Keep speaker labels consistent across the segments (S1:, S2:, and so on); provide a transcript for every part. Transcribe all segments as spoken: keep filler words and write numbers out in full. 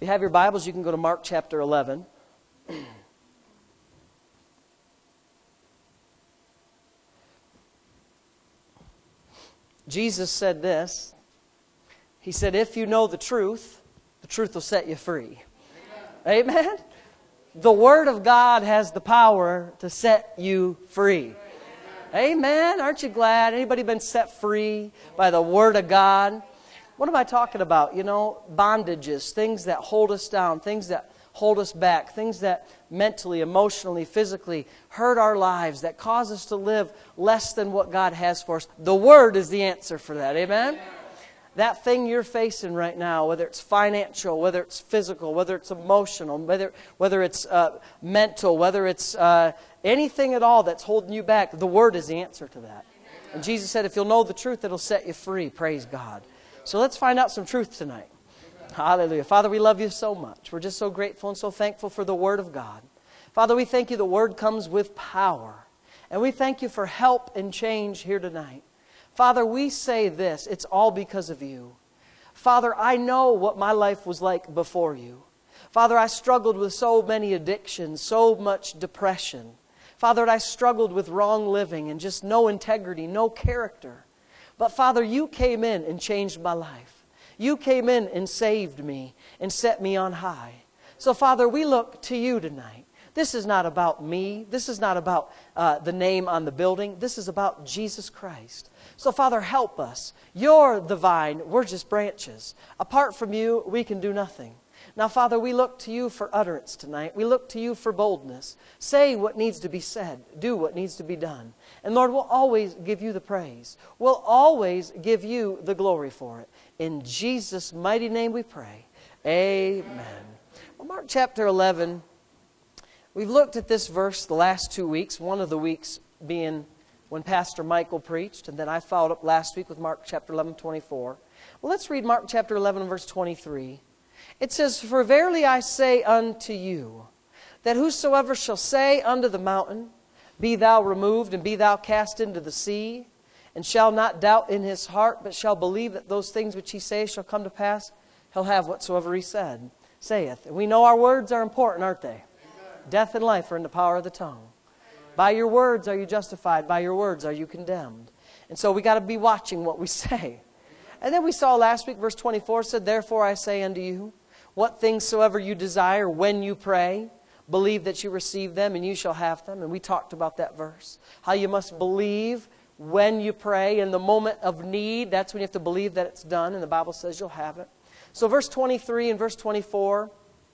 S1: you have your Bibles, you can go to Mark chapter eleven. Jesus said this. He said, if you know the truth, the truth will set you free. Amen? Amen? The Word of God has the power to set you free. Amen. Amen. Aren't you glad? Anybody been set free by the Word of God? What am I talking about? You know, bondages, things that hold us down, things that hold us back, things that mentally, emotionally, physically hurt our lives, that cause us to live less than what God has for us. The Word is the answer for that. Amen? That thing you're facing right now, whether it's financial, whether it's physical, whether it's emotional, whether whether it's uh, mental, whether it's uh, anything at all that's holding you back, the Word is the answer to that. And Jesus said, if you'll know the truth, it'll set you free. Praise God. So let's find out some truth tonight. Hallelujah. Father, we love you so much. We're just so grateful and so thankful for the Word of God. Father, we thank you the Word comes with power. And we thank you for help and change here tonight. Father, we say this, it's all because of you. Father, I know what my life was like before you. Father, I struggled with so many addictions, so much depression. Father, I struggled with wrong living and just no integrity, no character. But Father, you came in and changed my life. You came in and saved me and set me on high. So Father, we look to you tonight. This is not about me. This is not about uh, the name on the building. This is about Jesus Christ. So Father, help us. You're the vine. We're just branches. Apart from you, we can do nothing. Now, Father, we look to you for utterance tonight. We look to you for boldness. Say what needs to be said. Do what needs to be done. And Lord, we'll always give you the praise. We'll always give you the glory for it. In Jesus' mighty name we pray. Amen. Well, Mark chapter eleven, we've looked at this verse the last two weeks, one of the weeks being when Pastor Michael preached, and then I followed up last week with Mark chapter eleven, twenty-four. Well, let's read Mark chapter eleven, verse twenty-three. It says, for verily I say unto you, that whosoever shall say unto the mountain, be thou removed, and be thou cast into the sea, and shall not doubt in his heart, but shall believe that those things which he saith shall come to pass, he'll have whatsoever he said, saith. And we know our words are important, aren't they? Amen. Death and life are in the power of the tongue. By your words are you justified. By your words are you condemned. And so we got to be watching what we say. And then we saw last week, verse twenty-four said, therefore I say unto you, what things soever you desire when you pray, believe that you receive them and you shall have them. And we talked about that verse. How you must believe when you pray in the moment of need. That's when you have to believe that it's done. And the Bible says you'll have it. So verse twenty-three and verse twenty-four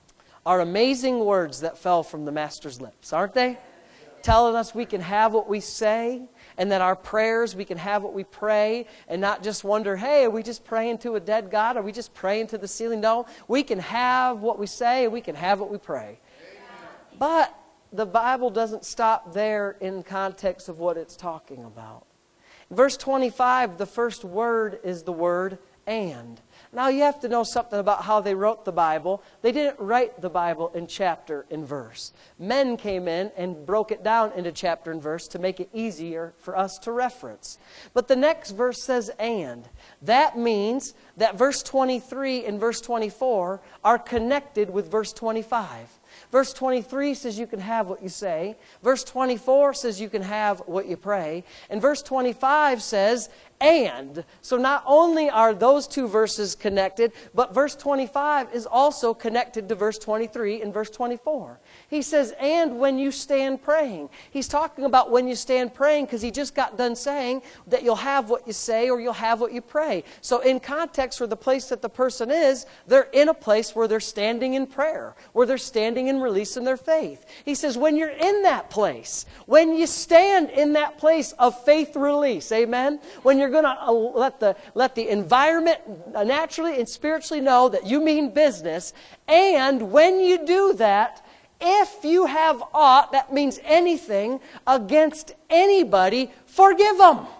S1: are amazing words that fell from the Master's lips, aren't they? Telling us we can have what we say, and that our prayers, we can have what we pray, and not just wonder, hey, are we just praying to a dead God? Are we just praying to the ceiling? No, we can have what we say, and we can have what we pray. Amen. But the Bible doesn't stop there in context of what it's talking about. In verse twenty-five, the first word is the word and. Now you have to know something about how they wrote the Bible. They didn't write the Bible in chapter and verse. Men came in and broke it down into chapter and verse to make it easier for us to reference. But the next verse says and. That means that verse twenty-three and verse twenty-four are connected with verse twenty-five. Verse twenty-three says you can have what you say. Verse twenty-four says you can have what you pray. And verse twenty-five says, and. So not only are those two verses connected, but verse twenty-five is also connected to verse twenty-three and verse twenty-four. He says, and when you stand praying. He's talking about when you stand praying because he just got done saying that you'll have what you say or you'll have what you pray. So in context for the place that the person is, they're in a place where they're standing in prayer, where they're standing in releasing their faith. He says, when you're in that place, when you stand in that place of faith release, amen, when you're going to let the, let the environment naturally and spiritually know that you mean business, and when you do that, if you have aught, that means anything, against anybody, forgive them. Amen.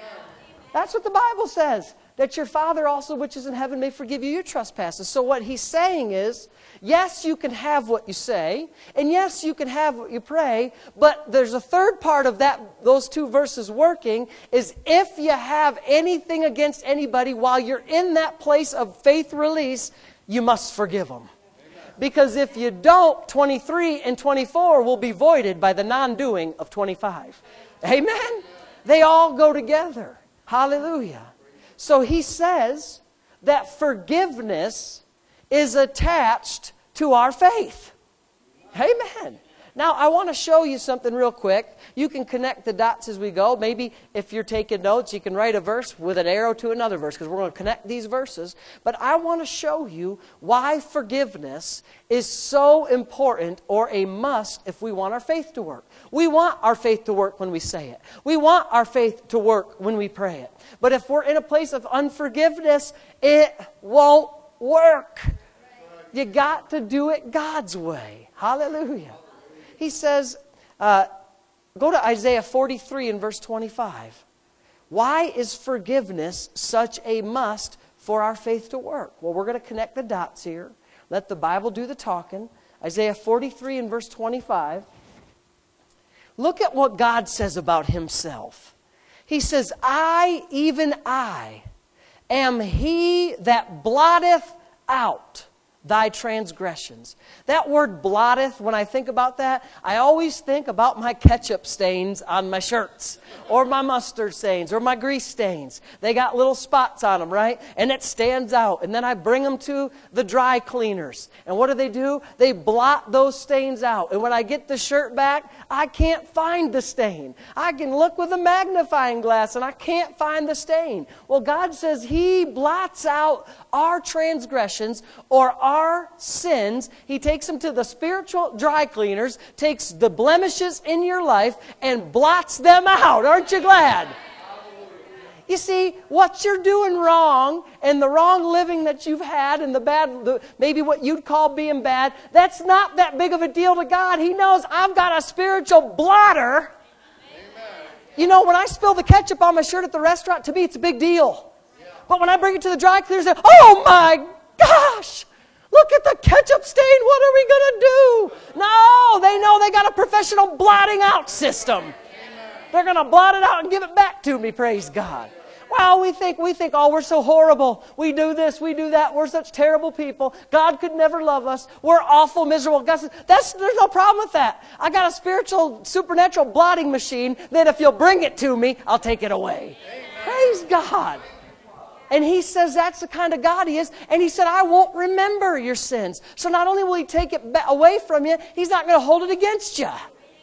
S1: That's what the Bible says. That your Father also which is in heaven may forgive you your trespasses. So what he's saying is, yes, you can have what you say, and yes, you can have what you pray, but there's a third part of that, those two verses working, is if you have anything against anybody while you're in that place of faith release, you must forgive them. Because if you don't, twenty-three and twenty-four will be voided by the non-doing of twenty-five. Amen? They all go together. Hallelujah. So he says that forgiveness is attached to our faith. Amen. Now, I want to show you something real quick. You can connect the dots as we go. Maybe if you're taking notes, you can write a verse with an arrow to another verse, because we're going to connect these verses. But I want to show you why forgiveness is so important, or a must, if we want our faith to work. We want our faith to work when we say it. We want our faith to work when we pray it. But if we're in a place of unforgiveness, it won't work. You got to do it God's way. Hallelujah. He says, uh, go to Isaiah forty-three and verse twenty-five. Why is forgiveness such a must for our faith to work? Well, we're going to connect the dots here. Let the Bible do the talking. Isaiah forty-three and verse twenty-five. Look at what God says about himself. He says, I, even I, am he that blotteth out thy transgressions. That word blotteth, when I think about that, I always think about my ketchup stains on my shirts, or my mustard stains, or my grease stains. They got little spots on them, right? And it stands out. And then I bring them to the dry cleaners. And what do they do? They blot those stains out. And when I get the shirt back, I can't find the stain. I can look with a magnifying glass and I can't find the stain. Well, God says he blots out our transgressions, or our sins. He takes them to the spiritual dry cleaners, takes the blemishes in your life, and blots them out. Aren't you glad? You see, what you're doing wrong, and the wrong living that you've had, and the bad, the, maybe what you'd call being bad, that's not that big of a deal to God. He knows I've got a spiritual blotter. Amen. You know, when I spill the ketchup on my shirt at the restaurant, to me it's a big deal. But when I bring it to the dry cleaners, they say, oh my gosh, look at the ketchup stain. What are we going to do? No, they know they got a professional blotting out system. Amen. They're going to blot it out and give it back to me, praise God. Well, we think, we think, oh, we're so horrible. We do this, we do that. We're such terrible people. God could never love us. We're awful, miserable. God says, that's, there's no problem with that. I got a spiritual, supernatural blotting machine that if you'll bring it to me, I'll take it away. Amen. Praise God. And he says that's the kind of God he is. And he said, I won't remember your sins. So not only will he take it away from you, he's not going to hold it against you.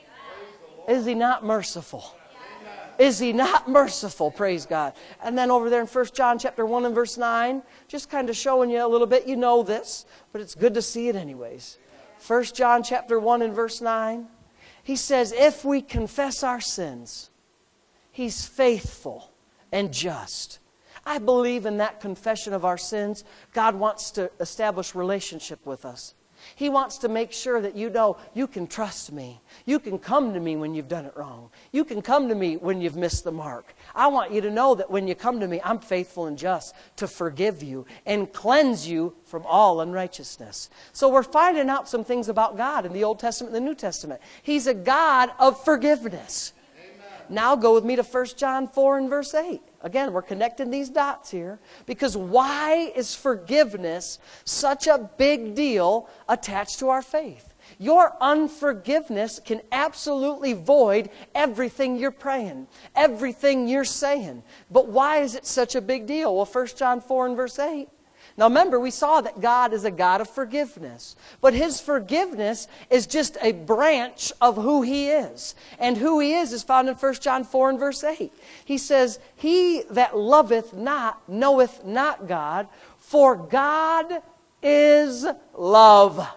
S1: Is he not merciful? Is he not merciful? Praise God. And then over there in First John chapter one and verse nine, just kind of showing you a little bit. You know this, but it's good to see it anyways. First John chapter one and verse nine. He says, if we confess our sins, he's faithful and just. I believe in that confession of our sins. God wants to establish relationship with us. He wants to make sure that you know you can trust me. You can come to me when you've done it wrong. You can come to me when you've missed the mark. I want you to know that when you come to me, I'm faithful and just to forgive you and cleanse you from all unrighteousness. So we're finding out some things about God in the Old Testament and the New Testament. He's a God of forgiveness. Now go with me to First John four and verse eight. Again, we're connecting these dots here. Because why is forgiveness such a big deal attached to our faith? Your unforgiveness can absolutely void everything you're praying, everything you're saying. But why is it such a big deal? Well, First John four and verse eight. Now remember, we saw that God is a God of forgiveness. But his forgiveness is just a branch of who he is. And who he is is found in First John four and verse eight. He says, he that loveth not knoweth not God, for God is love.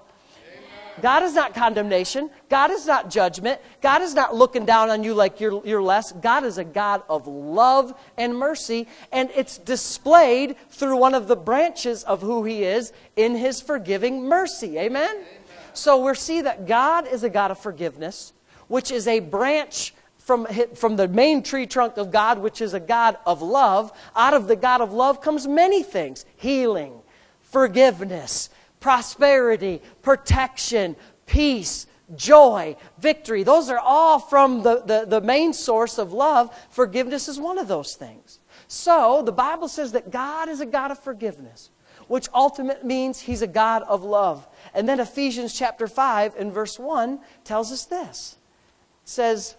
S1: God is not condemnation. God is not judgment. God is not looking down on you like you're, you're less. God is a God of love and mercy, and it's displayed through one of the branches of who he is in his forgiving mercy. Amen? Amen. So we see that God is a God of forgiveness, which is a branch from, from the main tree trunk of God, which is a God of love. Out of the God of love comes many things: healing, forgiveness, prosperity, protection, peace, joy, victory. Those are all from the, the, the main source of love. Forgiveness is one of those things. So the Bible says that God is a God of forgiveness. which ultimately means He's a God of love. And then Ephesians chapter five and verse one tells us this. It says,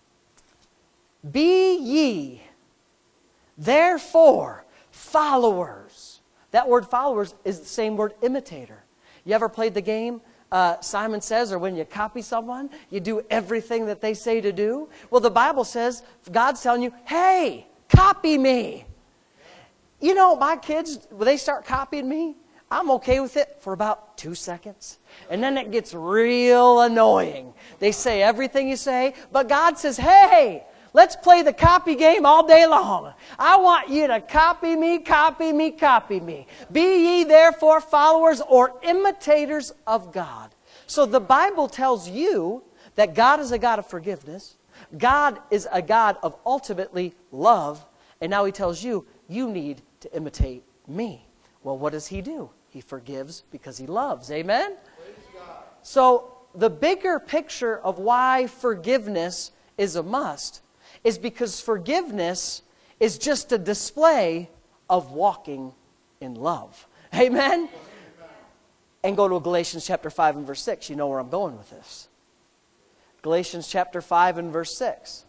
S1: be ye therefore followers. That word followers is the same word imitator. You ever played the game uh, Simon Says, or when you copy someone, you do everything that they say to do? Well, the Bible says, God's telling you, hey, copy me. You know, my kids, when they start copying me, I'm okay with it for about two seconds. And then it gets real annoying. They say everything you say, but God says, hey, let's play the copy game all day long. I want you to copy me, copy me, copy me. Be ye therefore followers or imitators of God. So the Bible tells you that God is a God of forgiveness. God is a God of ultimately love. And now He tells you, you need to imitate me. Well, what does He do? He forgives because He loves. Amen? So the bigger picture of why forgiveness is a must is because forgiveness is just a display of walking in love. Amen? Amen? And go to Galatians chapter five and verse six. You know where I'm going with this. Galatians chapter five and verse six.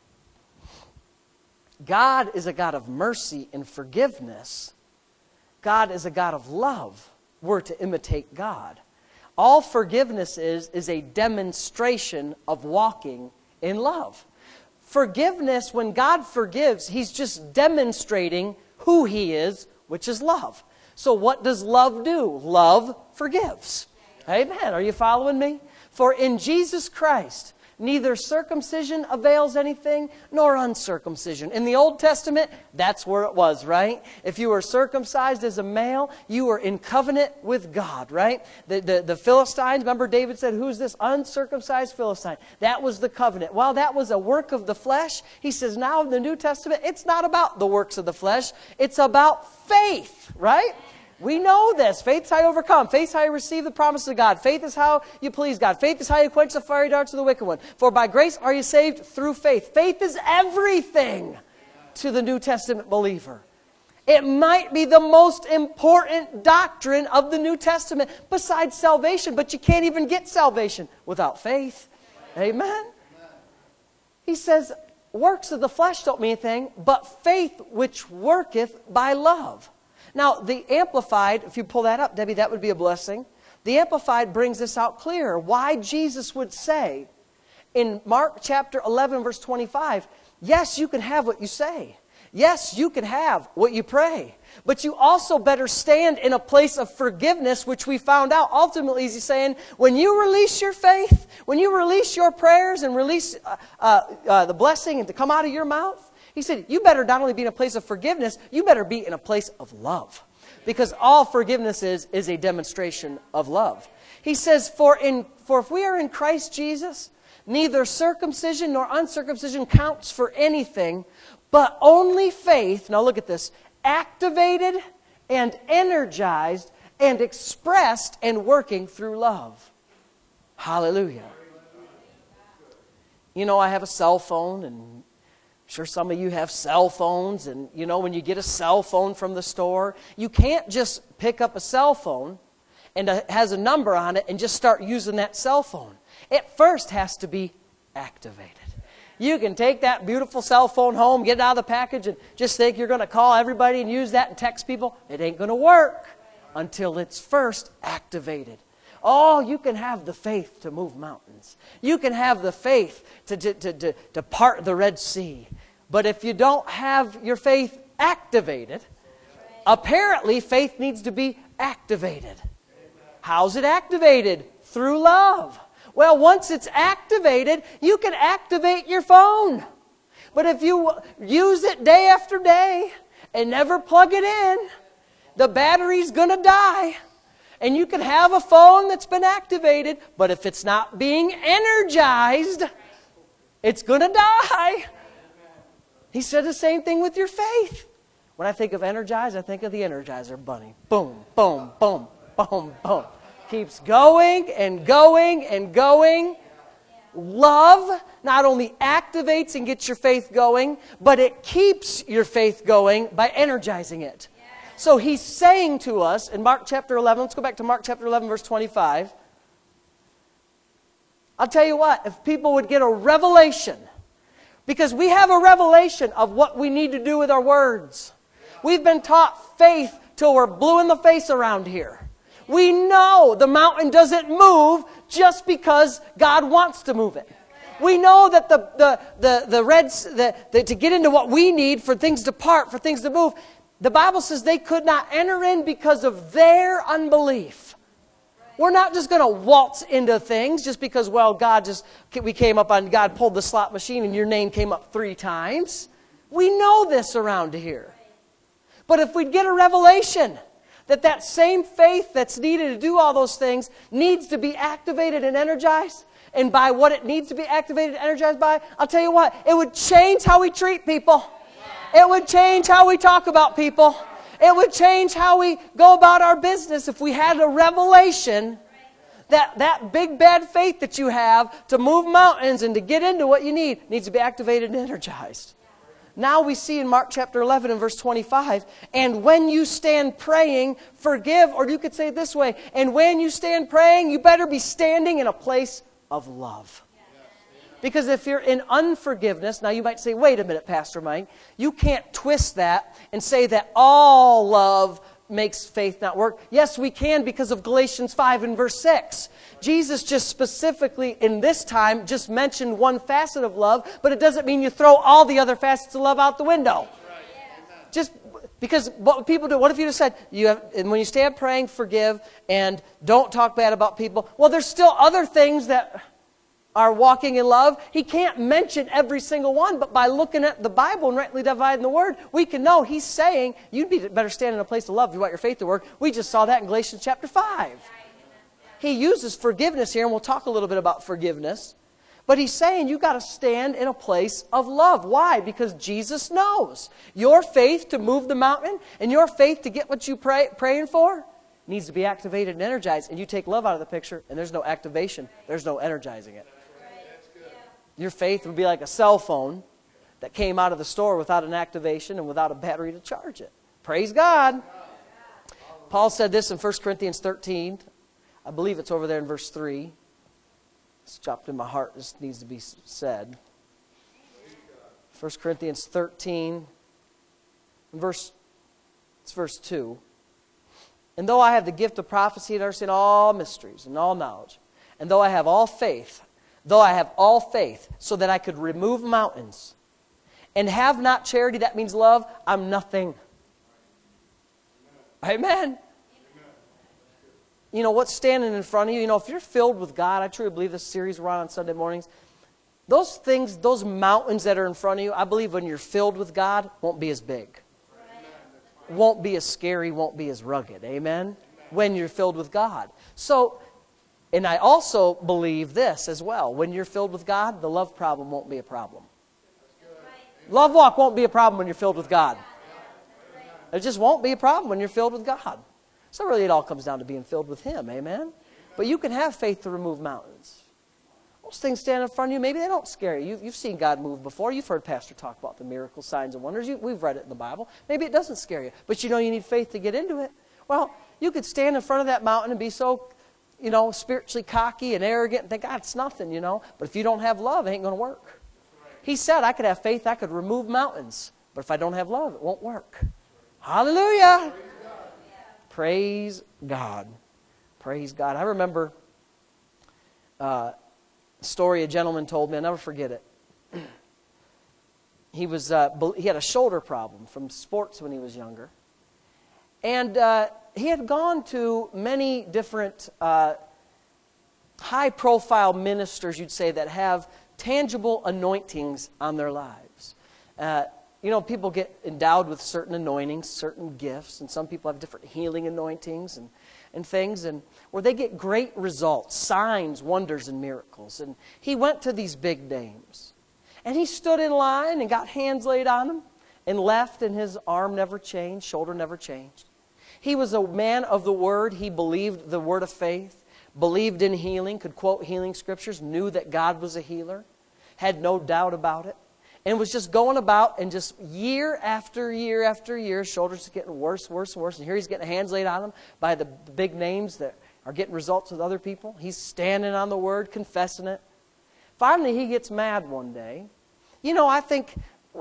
S1: God is a God of mercy and forgiveness. God is a God of love. We're to imitate God. All forgiveness is, is a demonstration of walking in love. Forgiveness, when God forgives, He's just demonstrating who He is, which is love. So what does love do? Love forgives. Amen. Are you following me? For in Jesus Christ, neither circumcision avails anything, nor uncircumcision. In the Old Testament, that's where it was, right? If you were circumcised as a male, you were in covenant with God, right? The, the, the Philistines, remember David said, who's this uncircumcised Philistine? That was the covenant. While that was a work of the flesh, he says now in the New Testament, it's not about the works of the flesh. It's about faith, right? We know this. Faith is how you overcome. Faith is how you receive the promises of God. Faith is how you please God. Faith is how you quench the fiery darts of the wicked one. For by grace are you saved through faith. Faith is everything to the New Testament believer. It might be the most important doctrine of the New Testament besides salvation, but you can't even get salvation without faith. Amen? He says, works of the flesh don't mean anything, but faith which worketh by love. Now, the Amplified, if you pull that up, Debbie, that would be a blessing. The Amplified brings this out clearer. Why Jesus would say in Mark chapter eleven, verse twenty-five, yes, you can have what you say. Yes, you can have what you pray. But you also better stand in a place of forgiveness, which we found out ultimately, he's saying, when you release your faith, when you release your prayers and release uh, uh, uh, the blessing and to come out of your mouth, he said, you better not only be in a place of forgiveness, you better be in a place of love. Because all forgiveness is, is a demonstration of love. He says, for, in, for if we are in Christ Jesus, neither circumcision nor uncircumcision counts for anything, but only faith, now look at this, activated and energized and expressed and working through love. Hallelujah. You know, I have a cell phone, and I'm sure some of you have cell phones, and you know, when you get a cell phone from the store, you can't just pick up a cell phone and it has a number on it and just start using that cell phone. It first has to be activated. You can take that beautiful cell phone home, get it out of the package, and just think you're going to call everybody and use that and text people. It ain't going to work until it's first activated. Oh, you can have the faith to move mountains. You can have the faith to, to, to, to, to part the Red Sea. But if you don't have your faith activated, apparently faith needs to be activated. How's it activated? Through love. Well, once it's activated, you can activate your phone. But if you use it day after day and never plug it in, the battery's going to die. And you can have a phone that's been activated, but if it's not being energized, it's going to die. He said the same thing with your faith. When I think of energized, I think of the Energizer Bunny. Boom, boom, boom, boom, boom. Keeps going and going and going. Love not only activates and gets your faith going, but it keeps your faith going by energizing it. So he's saying to us in Mark chapter eleven, let's go back to Mark chapter eleven, verse twenty-five. I'll tell you what, if people would get a revelation, because we have a revelation of what we need to do with our words. We've been taught faith till we're blue in the face around here. We know the mountain doesn't move just because God wants to move it. We know that the the the the reds the, the, to get into what we need for things to part, for things to move. The Bible says they could not enter in because of their unbelief. We're not just going to waltz into things just because, well, God just, we came up on, God pulled the slot machine and your name came up three times. We know this around here. But if we'd get a revelation that that same faith that's needed to do all those things needs to be activated and energized, and by what it needs to be activated and energized by, I'll tell you what, it would change how we treat people. It would change how we talk about people. It would change how we go about our business if we had a revelation that that big bad faith that you have to move mountains and to get into what you need needs to be activated and energized. Now we see in Mark chapter eleven and verse twenty-five, and when you stand praying, forgive, or you could say it this way, and when you stand praying, you better be standing in a place of love. Because if you're in unforgiveness, now you might say, wait a minute, Pastor Mike, you can't twist that and say that all love makes faith not work. Yes, we can because of Galatians five and verse six. Jesus just specifically in this time just mentioned one facet of love, but it doesn't mean you throw all the other facets of love out the window. Just because what people do, what if you just said, you have, and when you stand praying, forgive, and don't talk bad about people. Well, there's still other things that are walking in love. He can't mention every single one, but by looking at the Bible and rightly dividing the Word, we can know He's saying, you'd be better stand in a place of love if you want your faith to work. We just saw that in Galatians chapter five. He uses forgiveness here, and we'll talk a little bit about forgiveness. But he's saying you've got to stand in a place of love. Why? Because Jesus knows your faith to move the mountain and your faith to get what you pray praying for needs to be activated and energized. And you take love out of the picture, and there's no activation. There's no energizing it. Your faith would be like a cell phone that came out of the store without an activation and without a battery to charge it. Praise God. Paul said this in First Corinthians thirteen. I believe it's over there in verse three. It's dropped in my heart. This needs to be said. First Corinthians thirteen, verse, it's verse two. And though I have the gift of prophecy and understand all mysteries and all knowledge, and though I have all faith, though I have all faith, so that I could remove mountains, and have not charity, that means love, I'm nothing. Amen. You know, what's standing in front of you, you know, if you're filled with God, I truly believe this series we're on on Sunday mornings, those things, those mountains that are in front of you, I believe when you're filled with God, won't be as big. Won't be as scary, won't be as rugged. Amen? When you're filled with God. So, and I also believe this as well. When you're filled with God, the love problem won't be a problem. Love walk won't be a problem when you're filled with God. It just won't be a problem when you're filled with God. So really it all comes down to being filled with Him. Amen? But you can have faith to remove mountains. Those things stand in front of you, maybe they don't scare you. You've, you've seen God move before. You've heard Pastor talk about the miracles, signs, and wonders. You, we've read it in the Bible. Maybe it doesn't scare you. But you know you need faith to get into it. Well, you could stand in front of that mountain and be so, you know, spiritually cocky and arrogant and think, God, it's nothing, you know. But if you don't have love, it ain't going to work. He said, I could have faith, I could remove mountains. But if I don't have love, it won't work. Hallelujah. Praise God. Praise God. I remember uh, a story a gentleman told me. I'll never forget it. He was uh, he had a shoulder problem from sports when he was younger. And uh, he had gone to many different uh, high-profile ministers, you'd say, that have tangible anointings on their lives. Uh, You know, people get endowed with certain anointings, certain gifts, and some people have different healing anointings and, and things, and where they get great results, signs, wonders, and miracles. And he went to these big names. And he stood in line and got hands laid on him and left, and his arm never changed, shoulder never changed. He was a man of the Word. He believed the word of faith, believed in healing, could quote healing scriptures, knew that God was a healer, had no doubt about it. and was just going about, and just year after year after year, shoulders are getting worse, worse, worse. And here he's getting hands laid on him by the big names that are getting results with other people. He's standing on the Word, confessing it. Finally, he gets mad one day. You know, I think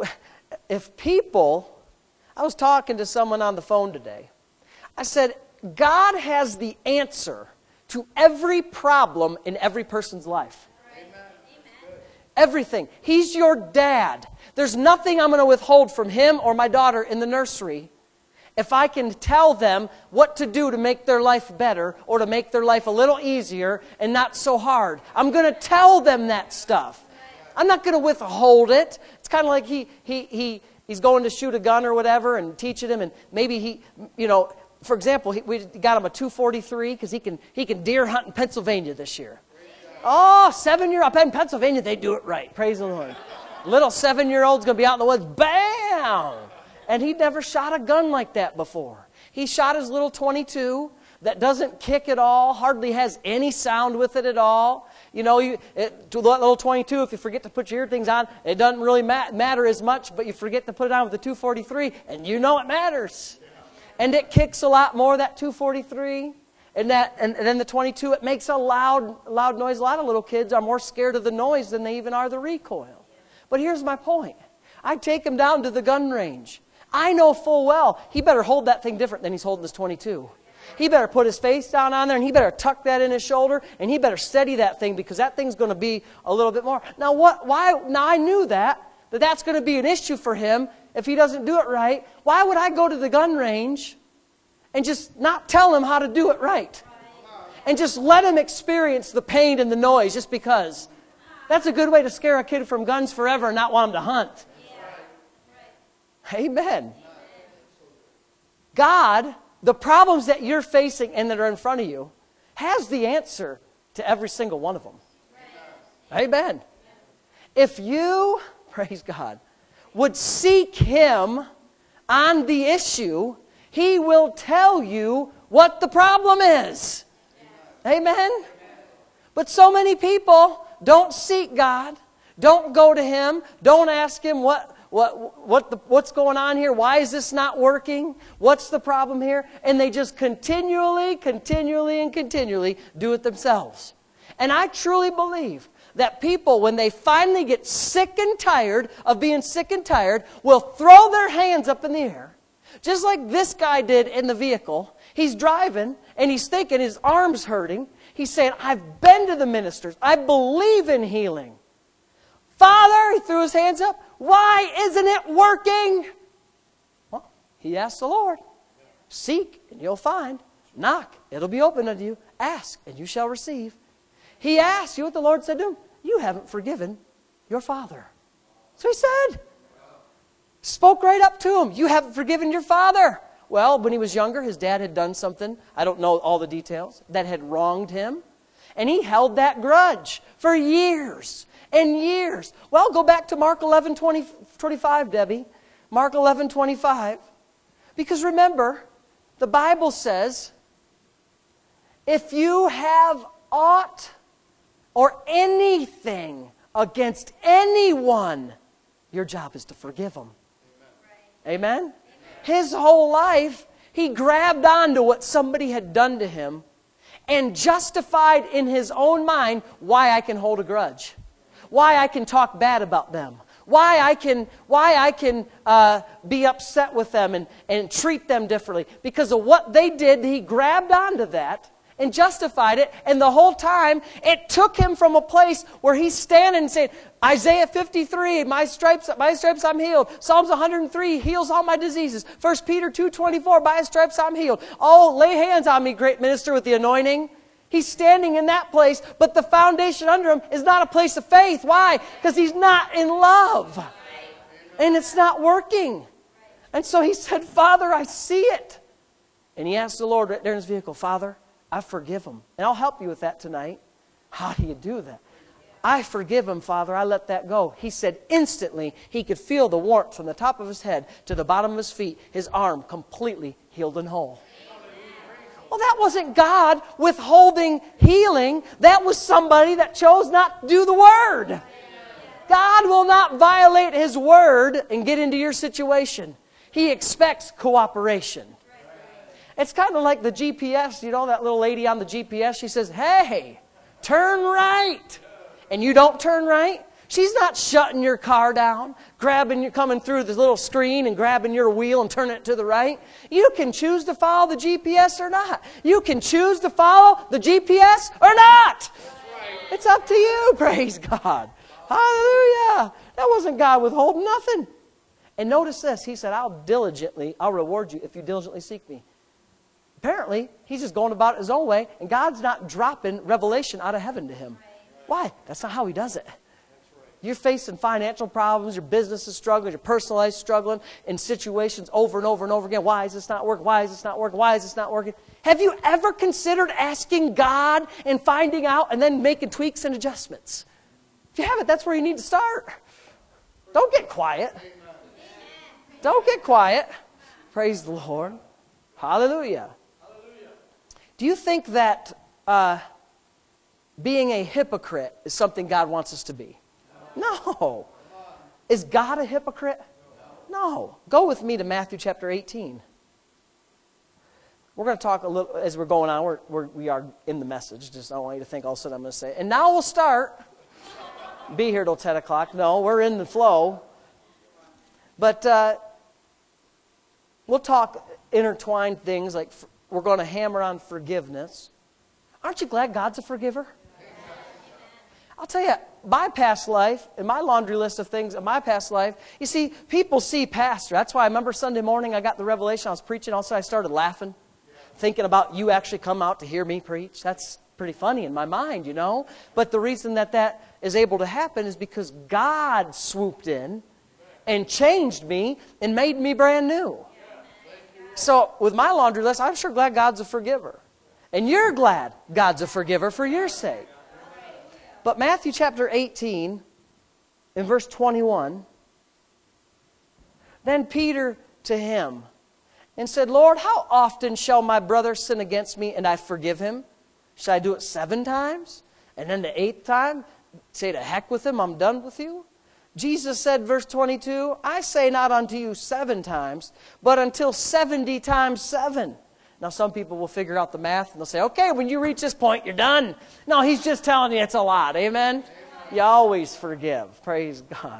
S1: if people... I was talking to someone on the phone today. I said, God has the answer to every problem in every person's life. Amen. Everything. He's your dad. There's nothing I'm going to withhold from him or my daughter in the nursery if I can tell them what to do to make their life better or to make their life a little easier and not so hard. I'm going to tell them that stuff. I'm not going to withhold it. It's kind of like he he he he's going to shoot a gun or whatever and teaching him, and maybe he, you know, for example, he, we got him a two forty-three because he can he can deer hunt in Pennsylvania this year. Oh, seven-year-old. In Pennsylvania, they do it right. Praise the Lord. Little seven-year-old's going to be out in the woods. Bam! And he'd never shot a gun like that before. He shot his little twenty-two that doesn't kick at all, hardly has any sound with it at all. You know, you, it, to that little twenty-two, if you forget to put your ear things on, it doesn't really ma- matter as much, but you forget to put it on with the two forty-three, and you know it matters. And it kicks a lot more, that two forty-three. And that, and, and then the twenty-two, it makes a loud, loud noise. A lot of little kids are more scared of the noise than they even are the recoil. But here's my point. I take him down to the gun range. I know full well he better hold that thing different than he's holding his twenty-two. He better put his face down on there, and he better tuck that in his shoulder, and he better steady that thing, because that thing's going to be a little bit more. Now, what? Why? Now, I knew that, that that's going to be an issue for him if he doesn't do it right. Why would I go to the gun range and just not tell him how to do it right? And just let him experience the pain and the noise just because? That's a good way to scare a kid from guns forever and not want him to hunt. Amen. God, the problems that you're facing and that are in front of you, has the answer to every single one of them. Amen. If you, praise God, would seek Him on the issue, He will tell you what the problem is. Amen. But so many people don't seek God, don't go to Him, don't ask Him what What what the, what's going on here? Why is this not working? What's the problem here? And they just continually, continually, and continually do it themselves. And I truly believe that people, when they finally get sick and tired of being sick and tired, will throw their hands up in the air. Just like this guy did in the vehicle. He's driving, and he's thinking his arm's hurting. He's saying, I've been to the ministers. I believe in healing. Father, he threw his hands up. Why isn't it working? Well, he asked the Lord. Seek, and you'll find. Knock, it'll be open unto you. Ask, and you shall receive. He asked. You know what the Lord said to him? You haven't forgiven your father. So he said. Spoke right up to him. You haven't forgiven your father. Well, when he was younger, his dad had done something, I don't know all the details, that had wronged him. And he held that grudge for years. And years. Well, go back to Mark eleven twenty-five, Debbie. Mark eleven twenty-five. Because remember, the Bible says, if you have aught or anything against anyone, your job is to forgive them. Amen? Amen? His whole life, he grabbed onto what somebody had done to him and justified in his own mind why I can hold a grudge. Why I can talk bad about them. Why I can, why I can uh, be upset with them and, and treat them differently. Because of what they did, he grabbed onto that and justified it. And the whole time, it took him from a place where he's standing and saying, Isaiah fifty-three, my stripes, my stripes I'm healed. Psalms one hundred three heals all my diseases. First Peter two twenty-four, by his stripes I'm healed. Oh, lay hands on me, great minister, with the anointing. He's standing in that place, but the foundation under him is not a place of faith. Why? Because he's not in love. And it's not working. And so he said, Father, I see it. And he asked the Lord right there in his vehicle, Father, I forgive him. And I'll help you with that tonight. How do you do that? I forgive him, Father. I let that go. He said instantly he could feel the warmth from the top of his head to the bottom of his feet. His arm completely healed and whole. Well, that wasn't God withholding healing. That was somebody that chose not to do the Word. God will not violate His word and get into your situation. He expects cooperation. It's kind of like the G P S. You know that little lady on the G P S? She says, hey, turn right. And you don't turn right. She's not shutting your car down, grabbing you, coming through this little screen and grabbing your wheel and turning it to the right. You can choose to follow the G P S or not. You can choose to follow the G P S or not. It's up to you, praise God. Hallelujah. That wasn't God withholding nothing. And notice this. He said, I'll diligently, I'll reward you if you diligently seek me. Apparently, he's just going about it his own way, and God's not dropping revelation out of heaven to him. Why? That's not how He does it. You're facing financial problems, your business is struggling, your personal life is struggling, in situations over and over and over again. Why is this not working? Why is this not working? Why is this not working? Have you ever considered asking God and finding out and then making tweaks and adjustments? If you haven't, that's where you need to start. Don't get quiet. Don't get quiet. Praise the Lord. Hallelujah. Do you think that uh, being a hypocrite is something God wants us to be? No. Is God a hypocrite? No. Go with me to Matthew chapter eighteen. We're going to talk a little, as we're going on, we're, we're, we are in the message. Just I don't want you to think all of a sudden I'm going to say, and now we'll start. Be here till ten o'clock. No, we're in the flow. But uh, we'll talk intertwined things like we're going to hammer on forgiveness. Aren't you glad God's a forgiver? I'll tell you, my past life, and my laundry list of things in my past life, you see, people see pastor. That's why I remember Sunday morning I got the revelation. I was preaching. Also, I started laughing, thinking about you actually come out to hear me preach. That's pretty funny in my mind, you know. But the reason that that is able to happen is because God swooped in and changed me and made me brand new. So with my laundry list, I'm sure glad God's a forgiver. And you're glad God's a forgiver for your sake. But Matthew chapter eighteen, in verse twenty-one, then Peter to him and said, Lord, how often shall my brother sin against me and I forgive him? Shall I do it seven times? And then the eighth time, say to heck with him, I'm done with you? Jesus said, verse twenty-two, I say not unto you seven times, but until seventy times seven. Now, some people will figure out the math and they'll say, okay, when you reach this point, you're done. No, he's just telling you it's a lot. Amen? Amen. You always forgive. Praise God.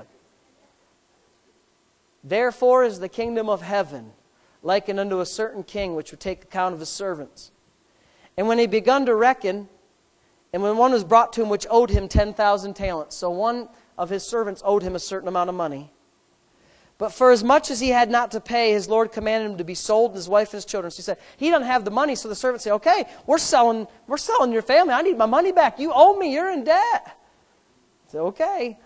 S1: Therefore is the kingdom of heaven likened unto a certain king which would take account of his servants. And when he begun to reckon, and when one was brought to him which owed him ten thousand talents, so one of his servants owed him a certain amount of money. But for as much as he had not to pay, his Lord commanded him to be sold, and his wife and his children. So he said, he doesn't have the money, so the servant said, okay, we're selling, we're selling your family. I need my money back. You owe me. You're in debt. He said, okay.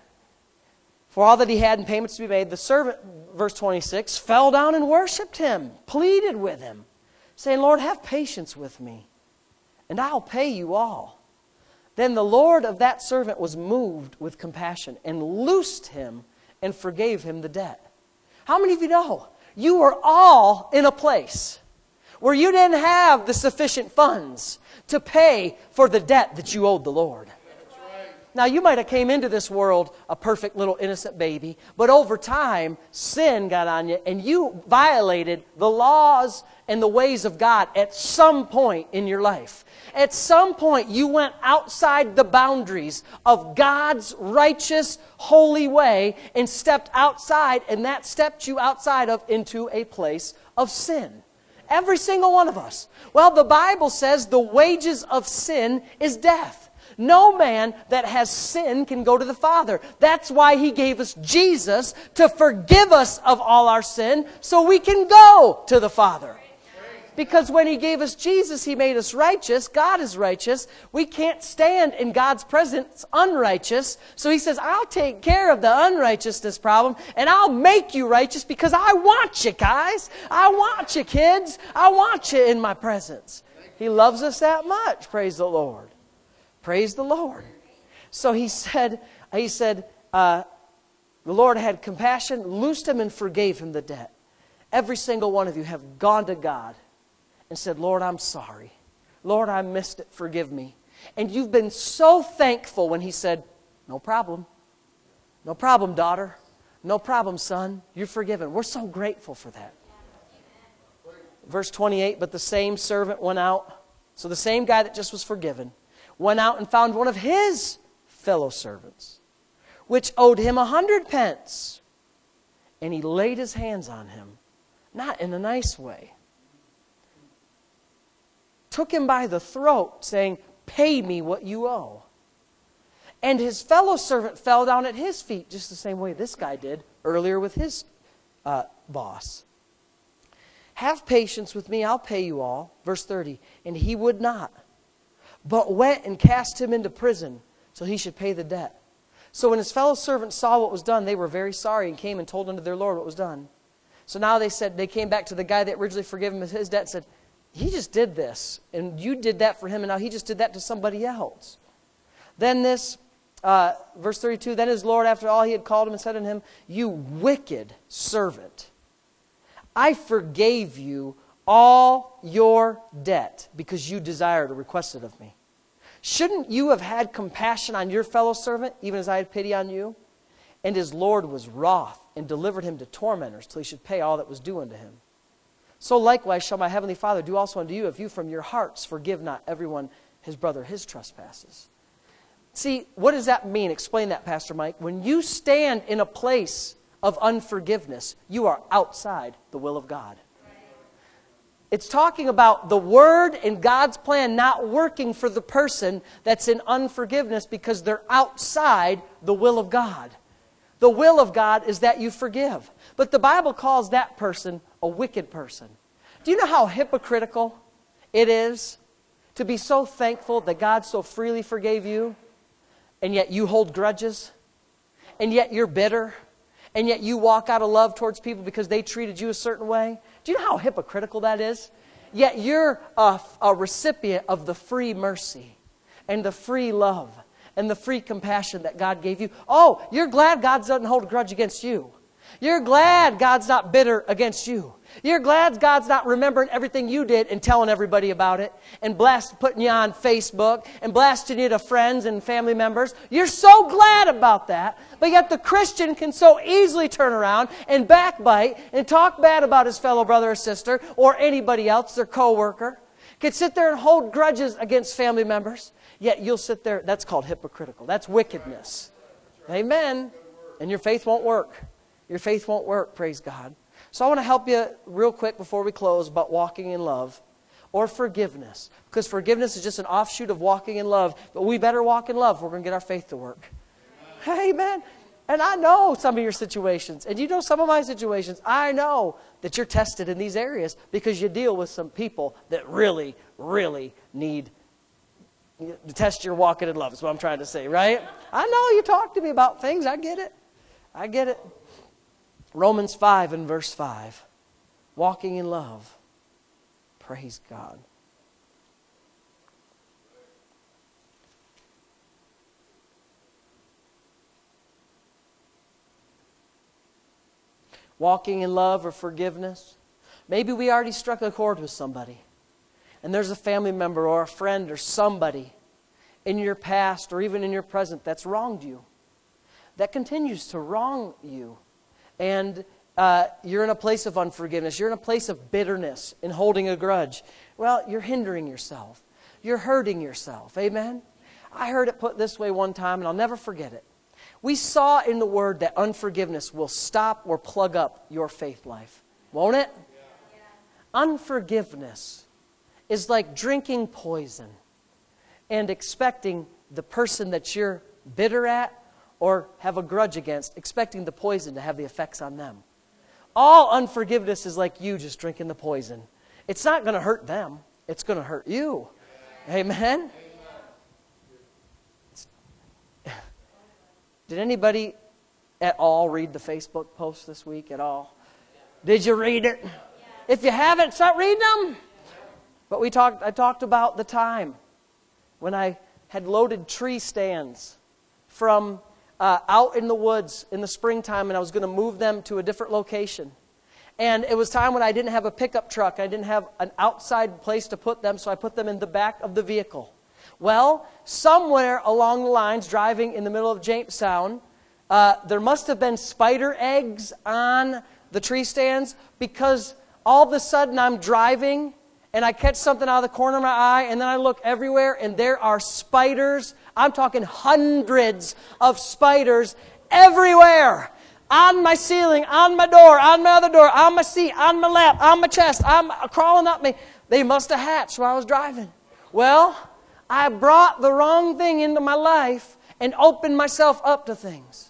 S1: For all that he had in payments to be made, the servant, verse twenty-six, fell down and worshipped him, pleaded with him, saying, Lord, have patience with me, and I'll pay you all. Then the Lord of that servant was moved with compassion and loosed him and forgave him the debt. How many of you know you were all in a place where you didn't have the sufficient funds to pay for the debt that you owed the Lord? Now, you might have came into this world a perfect little innocent baby, but over time, sin got on you, and you violated the laws and the ways of God at some point in your life. At some point, you went outside the boundaries of God's righteous, holy way and stepped outside, and that stepped you outside of into a place of sin. Every single one of us. Well, the Bible says the wages of sin is death. No man that has sin can go to the Father. That's why He gave us Jesus to forgive us of all our sin so we can go to the Father. Because when He gave us Jesus, He made us righteous. God is righteous. We can't stand in God's presence unrighteous. So He says, I'll take care of the unrighteousness problem and I'll make you righteous because I want you, guys. I want you, kids. I want you in my presence. He loves us that much. Praise the Lord. Praise the Lord. So he said, he said, uh, the Lord had compassion, loosed him and forgave him the debt. Every single one of you have gone to God and said, Lord, I'm sorry. Lord, I missed it. Forgive me. And you've been so thankful when He said, no problem. No problem, daughter. No problem, son. You're forgiven. We're so grateful for that. Verse twenty-eight, but the same servant went out. So the same guy that just was forgiven went out and found one of his fellow servants, which owed him a hundred pence. And he laid his hands on him, not in a nice way. Took him by the throat, saying, pay me what you owe. And his fellow servant fell down at his feet, just the same way this guy did earlier with his uh, boss. Have patience with me, I'll pay you all. Verse thirty, and he would not, but went and cast him into prison, so he should pay the debt. So when his fellow servants saw what was done, they were very sorry and came and told unto their Lord what was done. So now they said, they came back to the guy that originally forgave him his debt and said, he just did this, and you did that for him, and now he just did that to somebody else. Then this, uh, verse thirty-two, then his Lord, after all he had called him and said unto him, you wicked servant, I forgave you all your debt because you desired or requested of me. Shouldn't you have had compassion on your fellow servant, even as I had pity on you? And his Lord was wroth and delivered him to tormentors till he should pay all that was due unto him. So likewise shall my heavenly Father do also unto you, if you from your hearts forgive not everyone his brother his trespasses. See, what does that mean? Explain that, Pastor Mike. When you stand in a place of unforgiveness, you are outside the will of God. It's talking about the Word and God's plan not working for the person that's in unforgiveness because they're outside the will of God. The will of God is that you forgive. But the Bible calls that person a wicked person. Do you know how hypocritical it is to be so thankful that God so freely forgave you, and yet you hold grudges, and yet you're bitter, and yet you walk out of love towards people because they treated you a certain way? Do you know how hypocritical that is? Yet you're a, a recipient of the free mercy and the free love and the free compassion that God gave you. Oh, you're glad God doesn't hold a grudge against you. You're glad God's not bitter against you. You're glad God's not remembering everything you did and telling everybody about it and blast, putting you on Facebook and blasting you to friends and family members. You're so glad about that. But yet the Christian can so easily turn around and backbite and talk bad about his fellow brother or sister or anybody else, their coworker. Can sit there and hold grudges against family members. Yet you'll sit there. That's called hypocritical. That's wickedness. Amen. And your faith won't work. Your faith won't work, praise God. So I want to help you real quick before we close about walking in love or forgiveness. Because forgiveness is just an offshoot of walking in love. But we better walk in love if we're going to get our faith to work. Amen. Amen. And I know some of your situations. And you know some of my situations. I know that you're tested in these areas because you deal with some people that really, really need to test your walking in love is what I'm trying to say, right? I know you talk to me about things. I get it. I get it. Romans five and verse five. Walking in love. Praise God. Walking in love or forgiveness. Maybe we already struck a chord with somebody. And there's a family member or a friend or somebody in your past or even in your present that's wronged you. That continues to wrong you. And uh, you're in a place of unforgiveness. You're in a place of bitterness and holding a grudge. Well, you're hindering yourself. You're hurting yourself. Amen? I heard it put this way one time, and I'll never forget it. We saw in the Word that unforgiveness will stop or plug up your faith life. Won't it? Yeah. Unforgiveness is like drinking poison and expecting the person that you're bitter at or have a grudge against, expecting the poison to have the effects on them. All unforgiveness is like you just drinking the poison. It's not going to hurt them. It's going to hurt you. Amen? Did anybody at all read the Facebook post this week at all? Did you read it? If you haven't, start reading them. But we talked. I talked about the time when I had loaded tree stands from Uh, out in the woods in the springtime, and I was going to move them to a different location. And it was time when I didn't have a pickup truck. I didn't have an outside place to put them, so I put them in the back of the vehicle. Well, somewhere along the lines, driving in the middle of Jamestown, uh, there must have been spider eggs on the tree stands, because all of a sudden I'm driving and I catch something out of the corner of my eye, and then I look everywhere and there are spiders. I'm talking hundreds of spiders everywhere. On my ceiling, on my door, on my other door, on my seat, on my lap, on my chest. I'm crawling up me. They must have hatched while I was driving. Well, I brought the wrong thing into my life and opened myself up to things.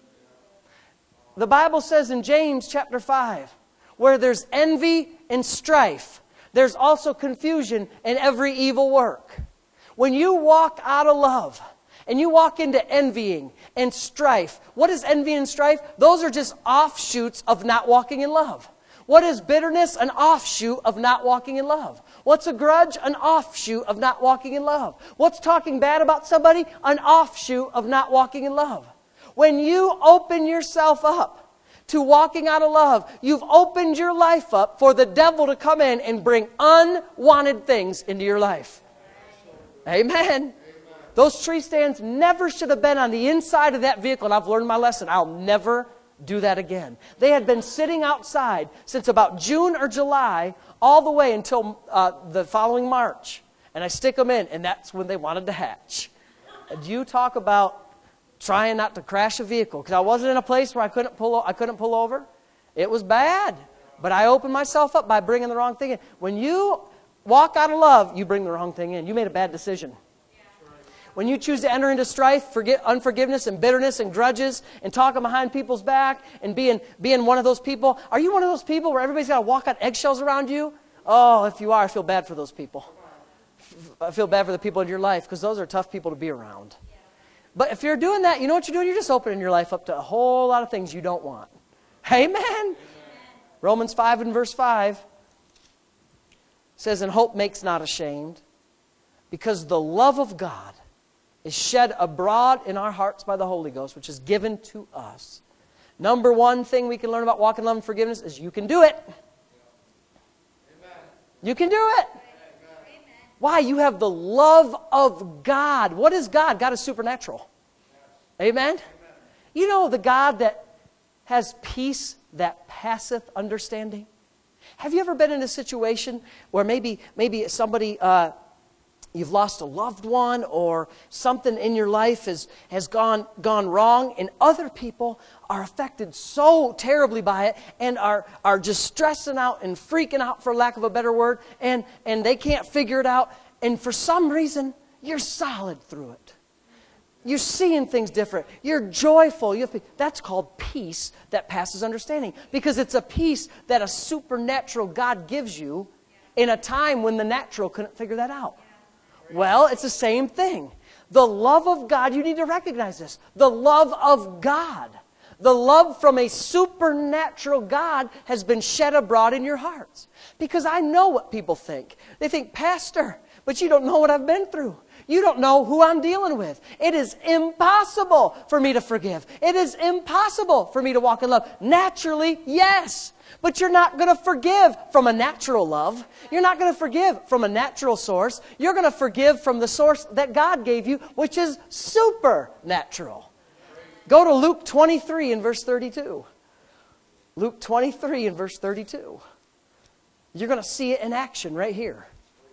S1: The Bible says in James chapter five, where there's envy and strife, there's also confusion and every evil work. When you walk out of love and you walk into envying and strife, what is envy and strife? Those are just offshoots of not walking in love. What is bitterness? An offshoot of not walking in love. What's a grudge? An offshoot of not walking in love. What's talking bad about somebody? An offshoot of not walking in love. When you open yourself up to walking out of love, you've opened your life up for the devil to come in and bring unwanted things into your life. Amen. Amen. Those tree stands never should have been on the inside of that vehicle, and I've learned my lesson. I'll never do that again. They had been sitting outside since about June or July all the way until uh, the following March. And I stick them in, and that's when they wanted to hatch. And you talk about trying not to crash a vehicle, because I wasn't in a place where I couldn't pull I couldn't pull over. It was bad. But I opened myself up by bringing the wrong thing in. When you walk out of love, you bring the wrong thing in. You made a bad decision. When you choose to enter into strife, forget unforgiveness and bitterness and grudges and talking behind people's back and being being one of those people, are you one of those people where everybody's got to walk on eggshells around you? Oh, if you are, I feel bad for those people. I feel bad for the people in your life, because those are tough people to be around. But if you're doing that, you know what you're doing? You're just opening your life up to a whole lot of things you don't want. Amen? Amen. Romans five and verse five says, "And hope makes not ashamed, because the love of God is shed abroad in our hearts by the Holy Ghost, which is given to us." Number one thing we can learn about walking in love and forgiveness is you can do it. Amen. You can do it. Amen. Why? You have the love of God. What is God? God is supernatural. Yes. Amen? Amen? You know the God that has peace that passeth understanding? Have you ever been in a situation where maybe maybe somebody... Uh, You've lost a loved one, or something in your life has, has gone, gone wrong, and other people are affected so terribly by it and are, are just stressing out and freaking out, for lack of a better word, and, and they can't figure it out. And for some reason, you're solid through it. You're seeing things different. You're joyful. You have, that's called peace that passes understanding, because it's a peace that a supernatural God gives you in a time when the natural couldn't figure that out. Well, it's the same thing. The love of God, you need to recognize this. The love of God, the love from a supernatural God has been shed abroad in your hearts. Because I know what people think. They think, "Pastor, but you don't know what I've been through. You don't know who I'm dealing with. It is impossible for me to forgive. It is impossible for me to walk in love." Naturally, yes. But you're not going to forgive from a natural love. You're not going to forgive from a natural source. You're going to forgive from the source that God gave you, which is supernatural. Go to Luke twenty-three and verse thirty-two. Luke twenty-three and verse thirty-two. You're going to see it in action right here.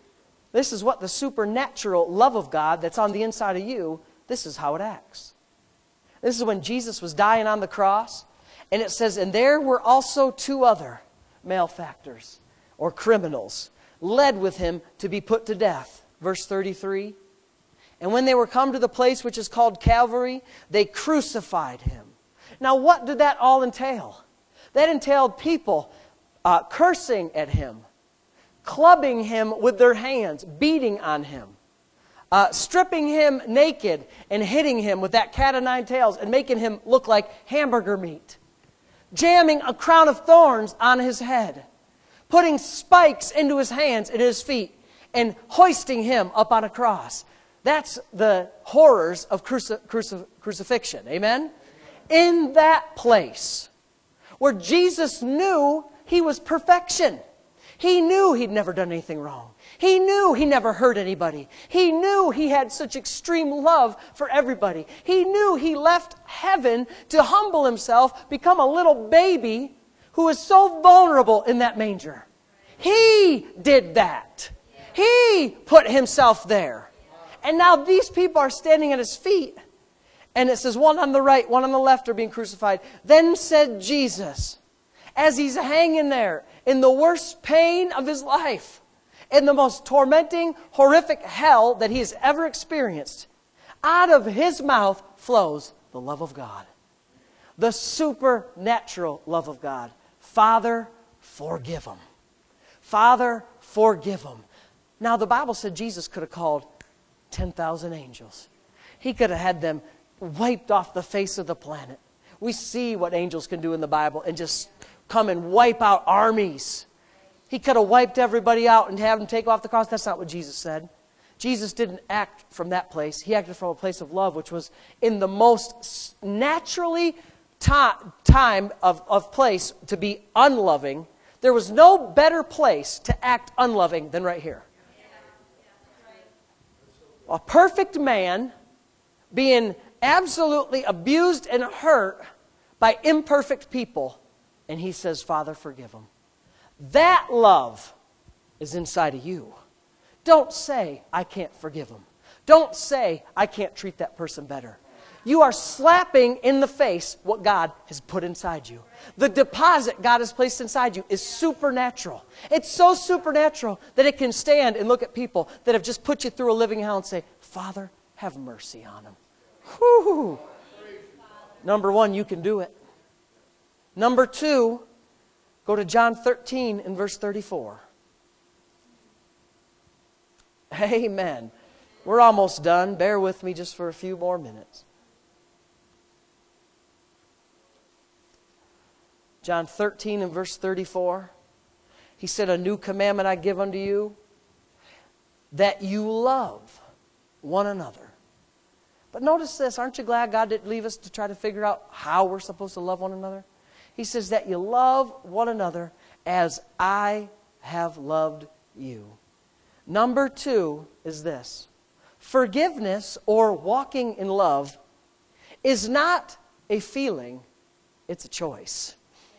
S1: This is what the supernatural love of God that's on the inside of you, this is how it acts. This is when Jesus was dying on the cross. And it says, "And there were also two other malefactors," or criminals, "led with him to be put to death." Verse thirty-three. "And when they were come to the place which is called Calvary, they crucified him." Now what did that all entail? That entailed people uh, cursing at him, clubbing him with their hands, beating on him, uh, stripping him naked and hitting him with that cat o' nine tails and making him look like hamburger meat. Jamming a crown of thorns on his head, putting spikes into his hands and his feet, and hoisting him up on a cross. That's the horrors of cruci- cruci- crucifixion. Amen? In that place where Jesus knew he was perfection. He knew he'd never done anything wrong. He knew he never hurt anybody. He knew he had such extreme love for everybody. He knew he left heaven to humble himself, become a little baby who is so vulnerable in that manger. He did that. He put himself there. And now these people are standing at his feet. And it says one on the right, one on the left are being crucified. Then said Jesus, as he's hanging there in the worst pain of his life, in the most tormenting, horrific hell that he has ever experienced, out of his mouth flows the love of God. The supernatural love of God. Father, forgive them. Father, forgive them. Now the Bible said Jesus could have called ten thousand angels. He could have had them wiped off the face of the planet. We see what angels can do in the Bible and just come and wipe out armies. He could have wiped everybody out and have them take off the cross. That's not what Jesus said. Jesus didn't act from that place. He acted from a place of love, which was in the most naturally ta- time of, of place to be unloving. There was no better place to act unloving than right here. A perfect man being absolutely abused and hurt by imperfect people. And he says, Father, forgive them. That love is inside of you. Don't say, I can't forgive them. Don't say, I can't treat that person better. You are slapping in the face what God has put inside you. The deposit God has placed inside you is supernatural. It's so supernatural that it can stand and look at people that have just put you through a living hell and say, Father, have mercy on them. Whew. Number one, you can do it. Number two, go to John thirteen and verse thirty-four. Amen. We're almost done. Bear with me just for a few more minutes. John thirteen and verse thirty-four. He said, a new commandment I give unto you, that you love one another. But notice this, aren't you glad God didn't leave us to try to figure out how we're supposed to love one another? He says that you love one another as I have loved you. Number two is this. Forgiveness or walking in love is not a feeling, it's a choice.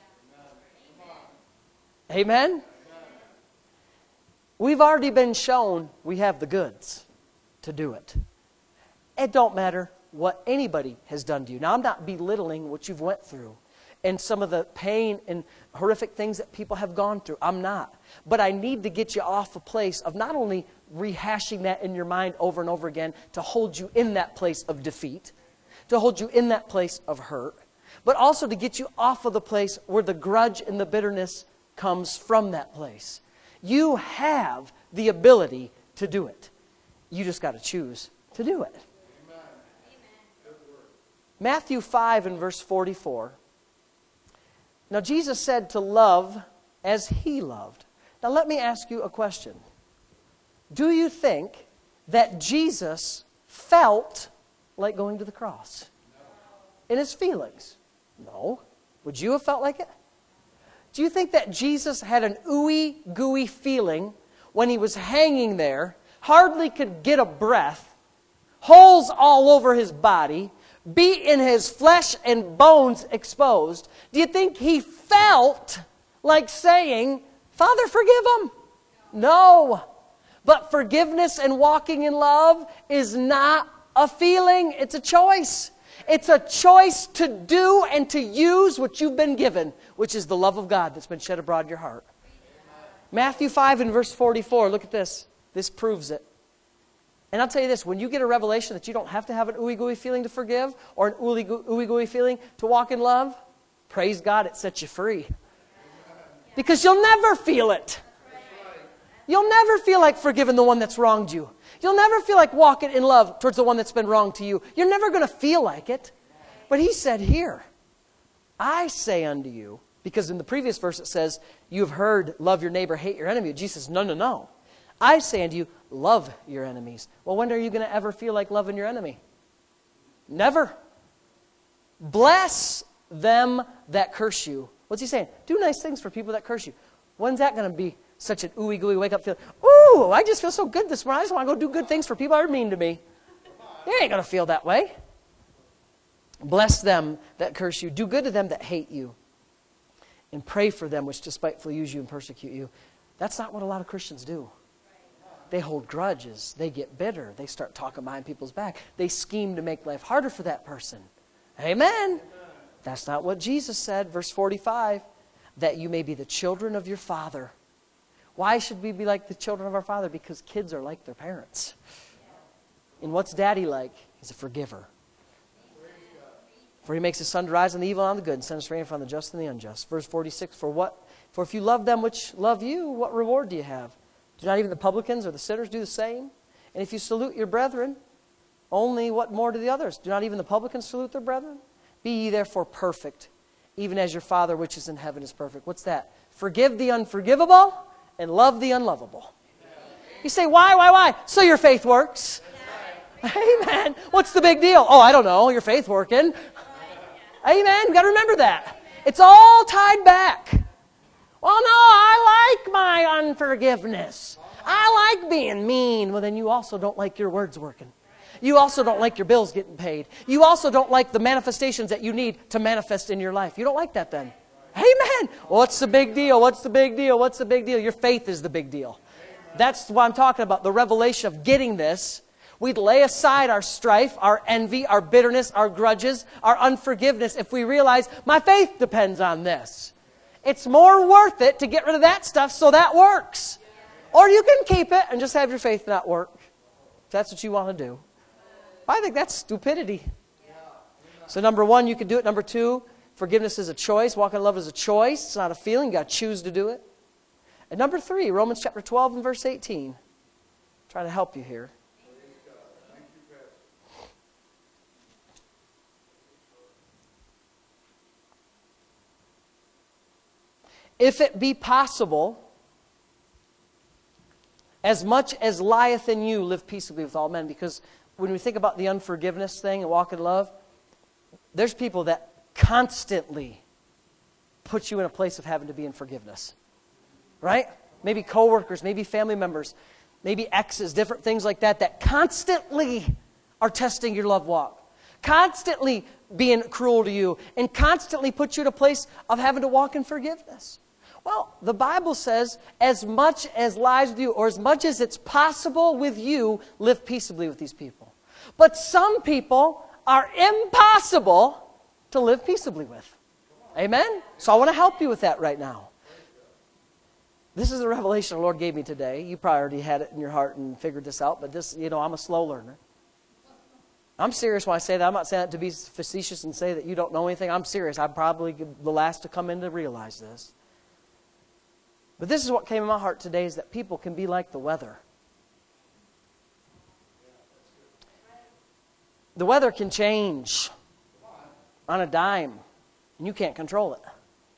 S1: Amen? We've already been shown we have the goods to do it. It don't matter what anybody has done to you. Now, I'm not belittling what you've went through and some of the pain and horrific things that people have gone through. I'm not. But I need to get you off a place of not only rehashing that in your mind over and over again to hold you in that place of defeat, to hold you in that place of hurt, but also to get you off of the place where the grudge and the bitterness comes from that place. You have the ability to do it. You just got to choose to do it. Amen. Matthew five and verse forty-four. Now Jesus said to love as He loved. Now let me ask you a question. Do you think that Jesus felt like going to the cross? No. In his feelings? No. Would you have felt like it? Do you think that Jesus had an ooey gooey feeling when he was hanging there, hardly could get a breath, holes all over his body, beat in his flesh and bones exposed? Do you think he felt like saying, Father, forgive him? No. But forgiveness and walking in love is not a feeling, it's a choice. It's a choice to do and to use what you've been given, which is the love of God that's been shed abroad in your heart. Amen. Matthew five and verse forty-four, look at this. This proves it. And I'll tell you this, when you get a revelation that you don't have to have an ooey-gooey feeling to forgive or an ooey-gooey feeling to walk in love, praise God, it sets you free. Because you'll never feel it. You'll never feel like forgiving the one that's wronged you. You'll never feel like walking in love towards the one that's been wrong to you. You're never going to feel like it. But he said here, I say unto you, because in the previous verse it says, you've heard, love your neighbor, hate your enemy. Jesus says, no, no, no. I say unto you, love your enemies. Well, when are you going to ever feel like loving your enemy? Never. Bless them that curse you. What's he saying? Do nice things for people that curse you. When's that going to be such an ooey-gooey wake-up feeling? Ooh, Woo! I just feel so good this morning. I just want to go do good things for people that are mean to me. You ain't going to feel that way. Bless them that curse you. Do good to them that hate you. And pray for them which despitefully use you and persecute you. That's not what a lot of Christians do. They hold grudges. They get bitter. They start talking behind people's back. They scheme to make life harder for that person. Amen. That's not what Jesus said. Verse forty-five, that you may be the children of your Father. Why should we be like the children of our Father? Because kids are like their parents. And what's Daddy like? He's a forgiver. For he makes his sun to rise on the evil and on the good, and sends rain upon the just and the unjust. Verse forty-six, for what? For if you love them which love you, what reward do you have? Do not even the publicans or the sinners do the same? And if you salute your brethren, only what more do the others? Do not even the publicans salute their brethren? Be ye therefore perfect, even as your Father which is in heaven is perfect. What's that? Forgive the unforgivable and love the unlovable. You say, why, why, why? So your faith works. Amen. What's the big deal? Oh, I don't know. Your faith working. Amen. You've got to remember that. It's all tied back. Well, no, I like my unforgiveness. I like being mean. Well, then you also don't like your words working. You also don't like your bills getting paid. You also don't like the manifestations that you need to manifest in your life. You don't like that then. Amen. What's the big deal? What's the big deal? What's the big deal? Your faith is the big deal. That's what I'm talking about, the revelation of getting this. We'd lay aside our strife, our envy, our bitterness, our grudges, our unforgiveness if we realize my faith depends on this. It's more worth it to get rid of that stuff so that works. Or you can keep it and just have your faith not work. If that's what you want to do. I think that's stupidity. So number one, you can do it. Number two, forgiveness is a choice. Walking in love is a choice. It's not a feeling. You've got to choose to do it. And number three, Romans chapter twelve and verse eighteen. I'm trying to help you here. If it be possible, as much as lieth in you, live peaceably with all men. Because when we think about the unforgiveness thing and walk in love, there's people that constantly put you in a place of having to be in forgiveness. Right? Maybe coworkers, maybe family members, maybe exes, different things like that, that constantly are testing your love walk. Constantly being cruel to you and constantly put you in a place of having to walk in forgiveness. Well, the Bible says, as much as lies with you, or as much as it's possible with you, live peaceably with these people. But some people are impossible to live peaceably with. Amen? So I want to help you with that right now. This is a revelation the Lord gave me today. You probably already had it in your heart and figured this out, but this, you know, I'm a slow learner. I'm serious when I say that. I'm not saying that to be facetious and say that you don't know anything. I'm serious. I'm probably the last to come in to realize this. But this is what came in my heart today, is that people can be like the weather. The weather can change on a dime, and you can't control it.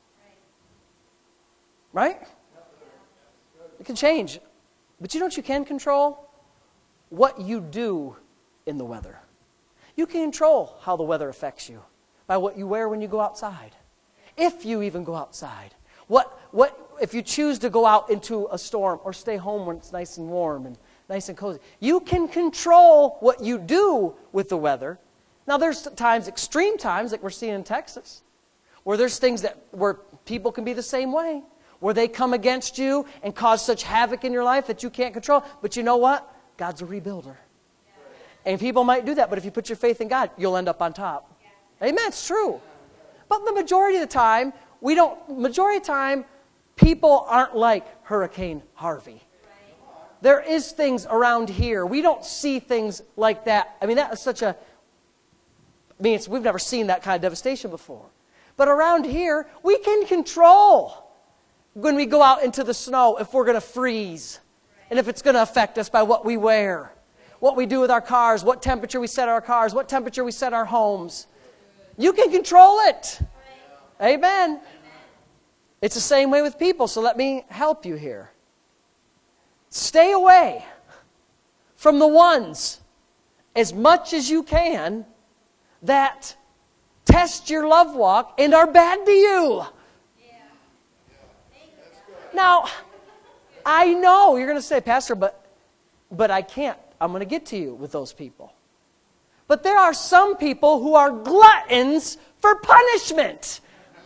S1: Right? It can change. But you know what you can control? What you do in the weather. You can control how the weather affects you by what you wear when you go outside. If you even go outside. What, what, if you choose to go out into a storm or stay home when it's nice and warm and nice and cozy, you can control what you do with the weather. Now there's times, extreme times, like we're seeing in Texas, where there's things that where people can be the same way, where they come against you and cause such havoc in your life that you can't control. But you know what? God's a rebuilder. And people might do that, but if you put your faith in God, you'll end up on top. Amen, it's true. But the majority of the time, we don't, majority of the time, people aren't like Hurricane Harvey. There is things around here. We don't see things like that. I mean, that is such a, I mean, it's, we've never seen that kind of devastation before. But around here, we can control when we go out into the snow if we're going to freeze and if it's going to affect us by what we wear, what we do with our cars, what temperature we set our cars, what temperature we set our homes. You can control it. Amen. It's the same way with people, so let me help you here. Stay away from the ones, as much as you can, that test your love walk and are bad to you. Now, I know you're going to say, Pastor, but, but I can't. I'm going to get to you with those people. But there are some people who are gluttons for punishment.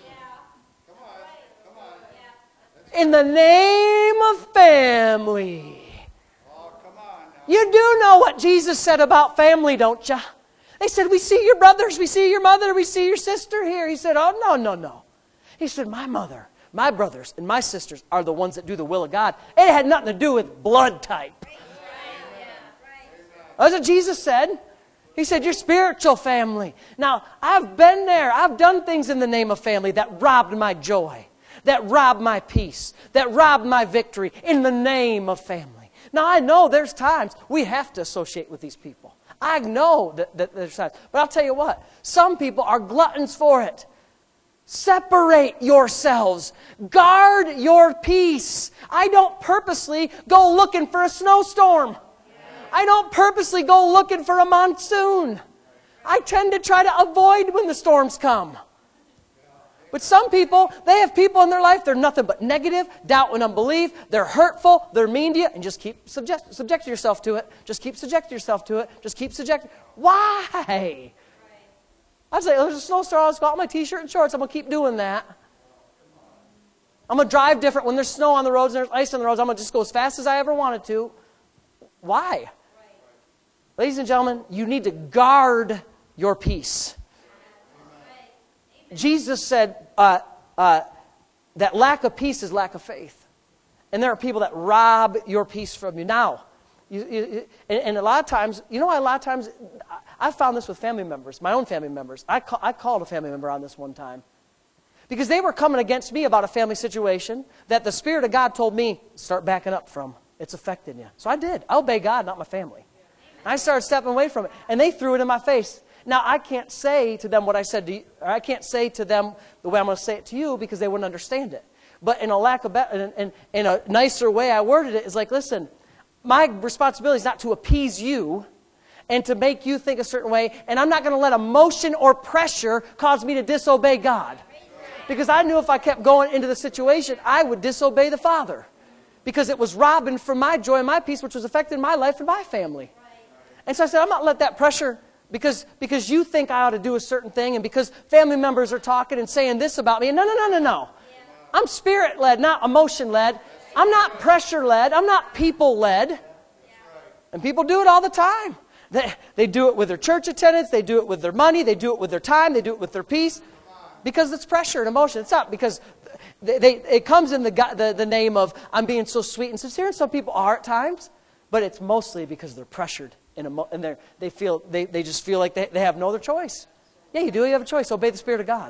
S1: In the name of family. You do know what Jesus said about family, don't you? They said, we see your brothers, we see your mother, we see your sister here. He said, oh, no, no, no. He said, my mother, my brothers, and my sisters are the ones that do the will of God. It had nothing to do with blood type. That's what Jesus said. He said, your spiritual family. Now, I've been there. I've done things in the name of family that robbed my joy, that robbed my peace, that robbed my victory in the name of family. Now, I know there's times we have to associate with these people. I know that, that there's times. But I'll tell you what, some people are gluttons for it. Separate yourselves. Guard your peace. I don't purposely go looking for a snowstorm. I don't purposely go looking for a monsoon. I tend to try to avoid when the storms come. But some people, they have people in their life, they're nothing but negative, doubt and unbelief. They're hurtful, they're mean to you, and just keep subject, subject yourself to it. Just keep subjecting yourself to it. Just keep subjecting. Why? I'd say, oh, there's a snowstorm, I'll just go out in my t-shirt and shorts. I'm going to keep doing that. I'm going to drive different. When there's snow on the roads and there's ice on the roads, I'm going to just go as fast as I ever wanted to. Why? Ladies and gentlemen, you need to guard your peace. Jesus said uh, uh, that lack of peace is lack of faith. And there are people that rob your peace from you. Now, you, you, and, and a lot of times, you know why a lot of times, I found this with family members, my own family members. I, call, I called a family member on this one time. Because they were coming against me about a family situation that the Spirit of God told me, start backing up from. It's affecting you. So I did. I obey God, not my family. And I started stepping away from it. And they threw it in my face. Now, I can't say to them what I said to you, or I can't say to them the way I'm going to say it to you because they wouldn't understand it. But in a lack of, in, in, in a nicer way I worded it, is like, listen, my responsibility is not to appease you and to make you think a certain way, and I'm not going to let emotion or pressure cause me to disobey God. Because I knew if I kept going into the situation, I would disobey the Father. Because it was robbing from my joy and my peace, which was affecting my life and my family. And so I said, I'm not going to let that pressure, because, because you think I ought to do a certain thing, and because family members are talking and saying this about me. No, no, no, no, no. I'm spirit-led, not emotion-led. I'm not pressure-led. I'm not people-led. And people do it all the time. They, they do it with their church attendance. They do it with their money. They do it with their time. They do it with their peace. Because it's pressure and emotion. It's not because they, they, it comes in the, the, the name of I'm being so sweet and sincere. And some people are at times. But it's mostly because they're pressured. And, emo- and they're, they, feel, they, they just feel like they, they have no other choice. Yeah, you do. You have a choice. Obey the Spirit of God.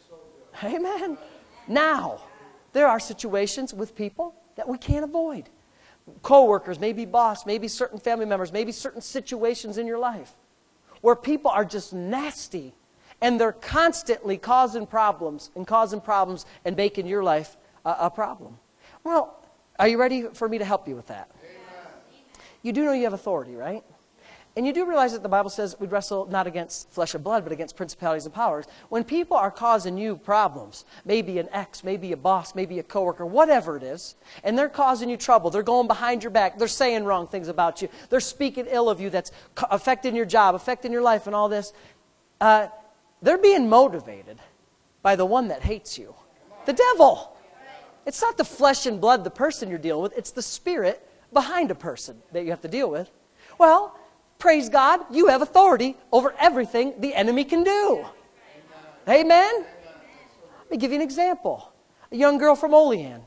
S1: Amen. Now, there are situations with people that we can't avoid. Co-workers, maybe boss, maybe certain family members, maybe certain situations in your life where people are just nasty and they're constantly causing problems and causing problems and making your life a, a problem. Well, are you ready for me to help you with that? Amen. You do know you have authority, right? And you do realize that the Bible says we wrestle not against flesh and blood, but against principalities and powers. When people are causing you problems, maybe an ex, maybe a boss, maybe a coworker, whatever it is, and they're causing you trouble, they're going behind your back, they're saying wrong things about you, they're speaking ill of you that's affecting your job, affecting your life and all this, uh, they're being motivated by the one that hates you, the devil. It's not the flesh and blood, the person you're dealing with, it's the spirit behind a person that you have to deal with. Well, praise God, you have authority over everything the enemy can do. Amen? Amen? Let me give you an example. A young girl from Olean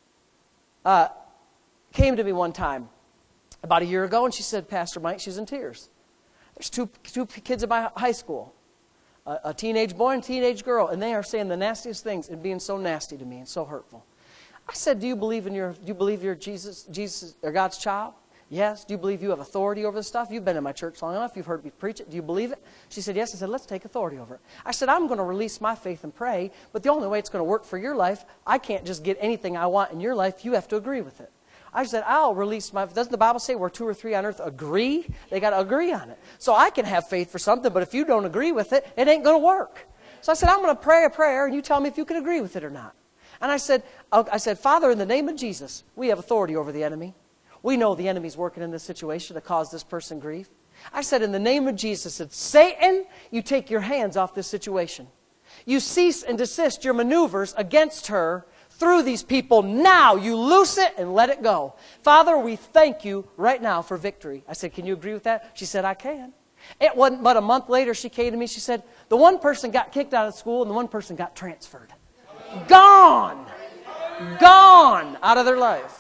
S1: uh, came to me one time about a year ago, and she said, Pastor Mike, she's in tears. There's two, two kids in my high school, a, a teenage boy and a teenage girl, and they are saying the nastiest things and being so nasty to me and so hurtful. I said, do you believe in your, do you believe you're Jesus, Jesus or God's child? Yes. Do you believe you have authority over this stuff? You've been in my church long enough. You've heard me preach it. Do you believe it? She said, yes. I said, let's take authority over it. I said, I'm going to release my faith and pray, but the only way it's going to work for your life, I can't just get anything I want in your life. You have to agree with it. I said, I'll release my, doesn't the Bible say where two or three on earth agree? They got to agree on it. So I can have faith for something, but if you don't agree with it, it ain't going to work. So I said, I'm going to pray a prayer, and you tell me if you can agree with it or not. And I said, I said, Father, in the name of Jesus, we have authority over the enemy. We know the enemy's working in this situation to cause this person grief. I said, in the name of Jesus, it's Satan, you take your hands off this situation. You cease and desist your maneuvers against her through these people now. You loose it and let it go. Father, we thank you right now for victory. I said, can you agree with that? She said, I can. It wasn't but a month later she came to me. She said, the one person got kicked out of school and the one person got transferred. Gone. Gone out of their life.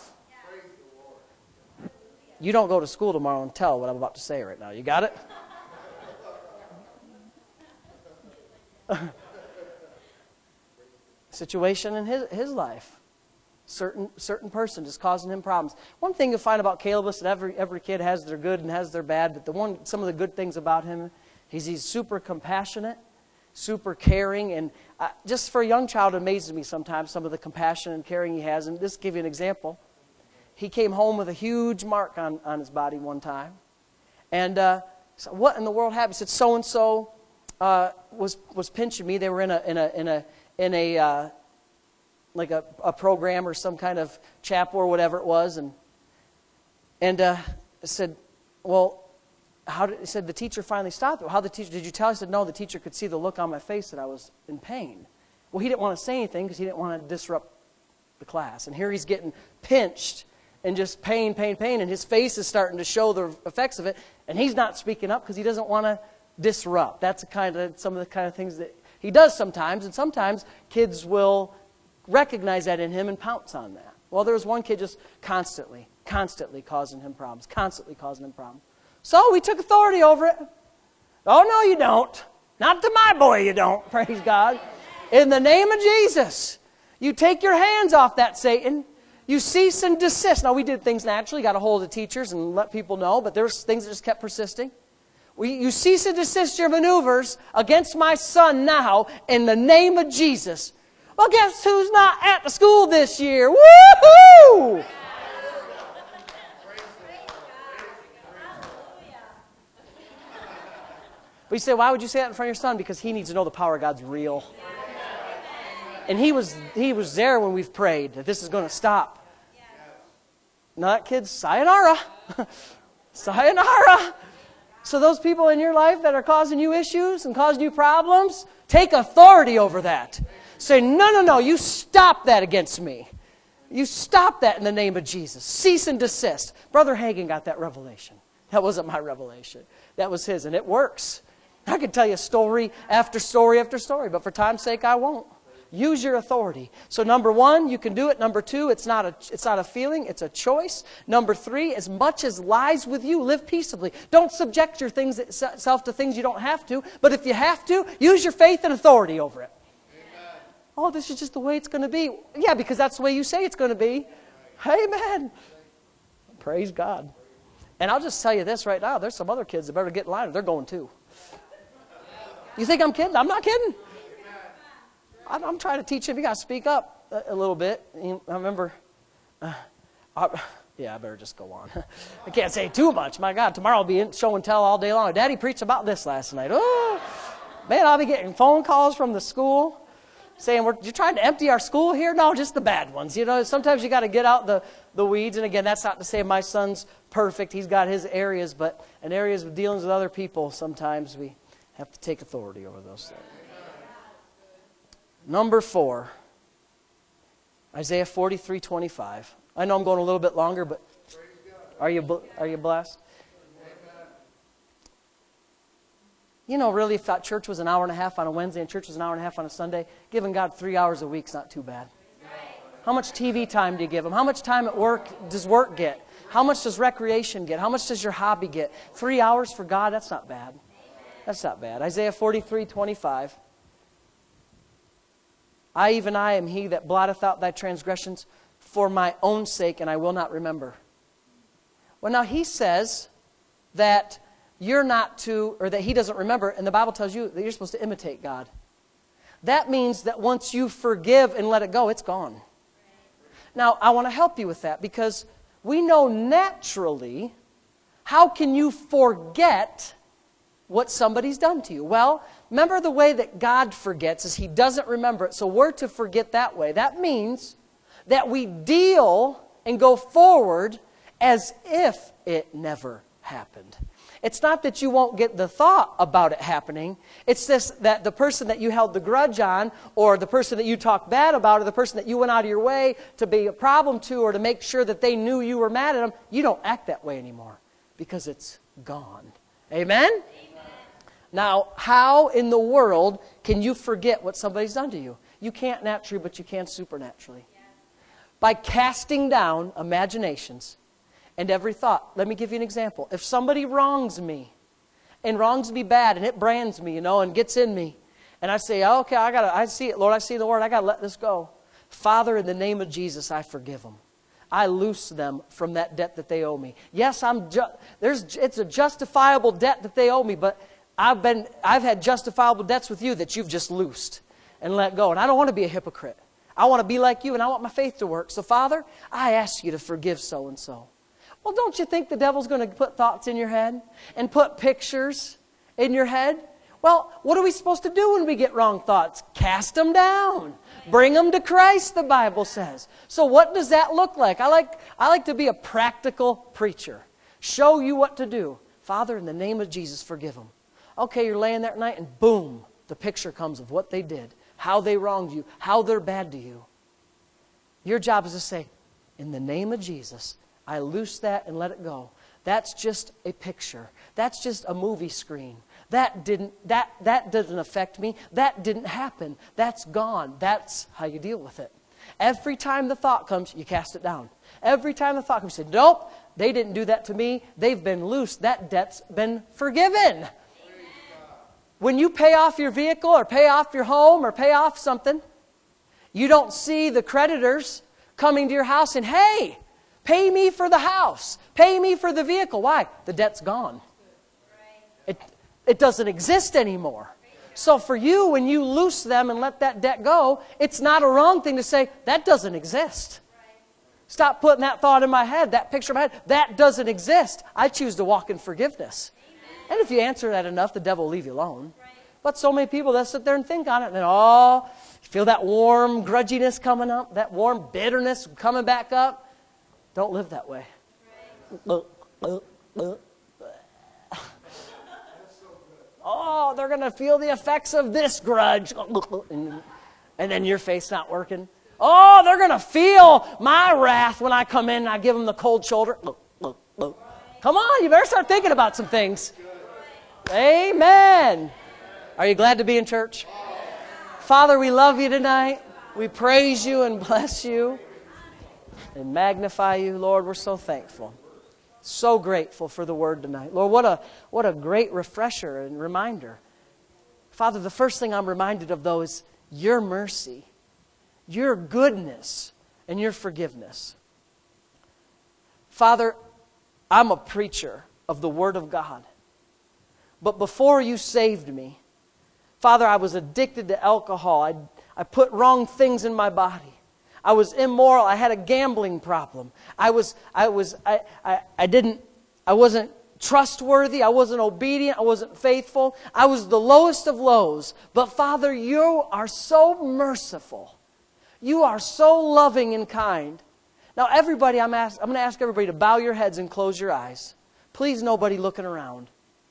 S1: You don't go to school tomorrow and tell what I'm about to say right now. You got it? Situation in his, his life. Certain certain person is causing him problems. One thing you find about Caleb is that every, every kid has their good and has their bad, but the one some of the good things about him is he's super compassionate, super caring, and uh, just for a young child it amazes me sometimes some of the compassion and caring he has. And just to give you an example, he came home with a huge mark on, on his body one time. And uh, so what in the world happened? He said, so-and-so uh, was was pinching me. They were in a in a in a in a uh, like a, a program or some kind of chapel or whatever it was, and and uh, I said, well, how did? He said the teacher finally stopped. How the teacher? Did you tell? I said, no. The teacher could see the look on my face that I was in pain. Well, he didn't want to say anything because he didn't want to disrupt the class. And here he's getting pinched and just pain, pain, pain, and his face is starting to show the effects of it, and he's not speaking up because he doesn't want to disrupt. That's the kind of some of the kind of things that he does sometimes, and sometimes kids will recognize that in him and pounce on that. Well, there was one kid just constantly, constantly causing him problems, constantly causing him problems. So we took authority over it. Oh, no, you don't. Not to my boy, you don't. Praise God. In the name of Jesus, you take your hands off that, Satan. You cease and desist. Now, we did things naturally, got a hold of the teachers and let people know, but there's things that just kept persisting. We, you cease and desist your maneuvers against my son now in the name of Jesus. Well, guess who's not at the school this year? Woo-hoo! But you say, why would you say that in front of your son? Because he needs to know the power of God's real. And he was he was there when we've prayed that this is going to stop. Now that kid's sayonara. Sayonara. So those people in your life that are causing you issues and causing you problems, take authority over that. Say, no, no, no, you stop that against me. You stop that in the name of Jesus. Cease and desist. Brother Hagin got that revelation. That wasn't my revelation. That was his, and it works. I could tell you story after story after story, but for time's sake, I won't. Use your authority. So number one, you can do it. Number two, it's not a it's not a feeling, it's a choice. Number three, as much as lies with you, live peaceably. Don't subject your things self to things you don't have to. But if you have to, use your faith and authority over it. Amen. Oh, this is just the way it's going to be. Yeah, because that's the way you say it's going to be. Amen. Praise God. And I'll just tell you this right now. There's some other kids that better get in line or they're going too. You think I'm kidding? I'm not kidding. I'm trying to teach him. You got to speak up a little bit. I remember, uh, I, yeah, I better just go on. I can't say too much. My God, tomorrow I'll be in show and tell all day long. Daddy preached about this last night. Oh, man, I'll be getting phone calls from the school saying, "We're you're trying to empty our school here?" No, just the bad ones. You know, sometimes you got to get out the, the weeds. And again, that's not to say my son's perfect. He's got his areas, but in areas of dealings with other people, sometimes we have to take authority over those things. Number four, Isaiah forty-three twenty-five. I know I'm going a little bit longer, but are you are you blessed? You know, really, if that church was an hour and a half on a Wednesday and church was an hour and a half on a Sunday, giving God three hours a week is not too bad. How much T V time do you give Him? How much time at work does work get? How much does recreation get? How much does your hobby get? Three hours for God, that's not bad. That's not bad. Isaiah forty-three twenty-five. I, even I, am He that blotteth out thy transgressions for my own sake, and I will not remember. Well, now He says that you're not to, or that He doesn't remember, and the Bible tells you that you're supposed to imitate God. That means that once you forgive and let it go, it's gone. Now, I want to help you with that, because we know naturally, how can you forget what somebody's done to you. Well, remember the way that God forgets is He doesn't remember it. So we're to forget that way. That means that we deal and go forward as if it never happened. It's not that you won't get the thought about it happening. It's just that the person that you held the grudge on, or the person that you talked bad about, or the person that you went out of your way to be a problem to, or to make sure that they knew you were mad at them, you don't act that way anymore because it's gone. Amen? Amen. Now, how in the world can you forget what somebody's done to you? You can't naturally, but you can supernaturally. Yeah. By casting down imaginations and every thought. Let me give you an example. If somebody wrongs me, and wrongs me bad, and it brands me, you know, and gets in me, and I say, oh, okay, I gotta, I see it, Lord, I see the word, I got to let this go. Father, in the name of Jesus, I forgive them. I loose them from that debt that they owe me. Yes, I'm. Ju- there's. It's a justifiable debt that they owe me, but I've been. I've had justifiable debts with you that you've just loosed and let go, and I don't want to be a hypocrite. I want to be like you, and I want my faith to work. So, Father, I ask you to forgive so and so. Well, don't you think the devil's going to put thoughts in your head and put pictures in your head? Well, what are we supposed to do when we get wrong thoughts? Cast them down. Bring them to Christ, the Bible says. So what does that look like? I like, I like to be a practical preacher. Show you what to do. Father, in the name of Jesus, forgive them. Okay, you're laying there at night and boom, the picture comes of what they did, how they wronged you, how they're bad to you. Your job is to say, in the name of Jesus, I loose that and let it go. That's just a picture. That's just a movie screen. That didn't, that, that doesn't affect me. That didn't happen. That's gone. That's how you deal with it. Every time the thought comes, you cast it down. Every time the thought comes, you say, nope, they didn't do that to me. They've been loosed. That debt's been forgiven. When you pay off your vehicle or pay off your home or pay off something, you don't see the creditors coming to your house and, hey, pay me for the house. Pay me for the vehicle. Why? The debt's gone. It, it doesn't exist anymore. So for you, when you loose them and let that debt go, it's not a wrong thing to say, that doesn't exist. Stop putting that thought in my head, that picture in my head. That doesn't exist. I choose to walk in forgiveness. And if you answer that enough, the devil will leave you alone. But so many people that sit there and think on it, and then, oh, you feel that warm grudginess coming up, that warm bitterness coming back up. Don't live that way. Oh, they're going to feel the effects of this grudge. And, and then your face not working. Oh, they're going to feel my wrath when I come in and I give them the cold shoulder. Come on, you better start thinking about some things. Amen. Are you glad to be in church? Father, we love you tonight. We praise you and bless you and magnify you. Lord, we're so thankful. So grateful for the word tonight. Lord, what a what a great refresher and reminder. Father, the first thing I'm reminded of, though, is your mercy, your goodness, and your forgiveness. Father, I'm a preacher of the Word of God. But before you saved me, Father, I was addicted to alcohol. I, I put wrong things in my body. I was immoral. I had a gambling problem. I was, I was, I, I, I didn't, I wasn't trustworthy. I wasn't obedient. I wasn't faithful. I was the lowest of lows. But Father, you are so merciful. You are so loving and kind. Now, everybody, I'm, ask, I'm going to ask everybody to bow your heads and close your eyes. Please, nobody looking around.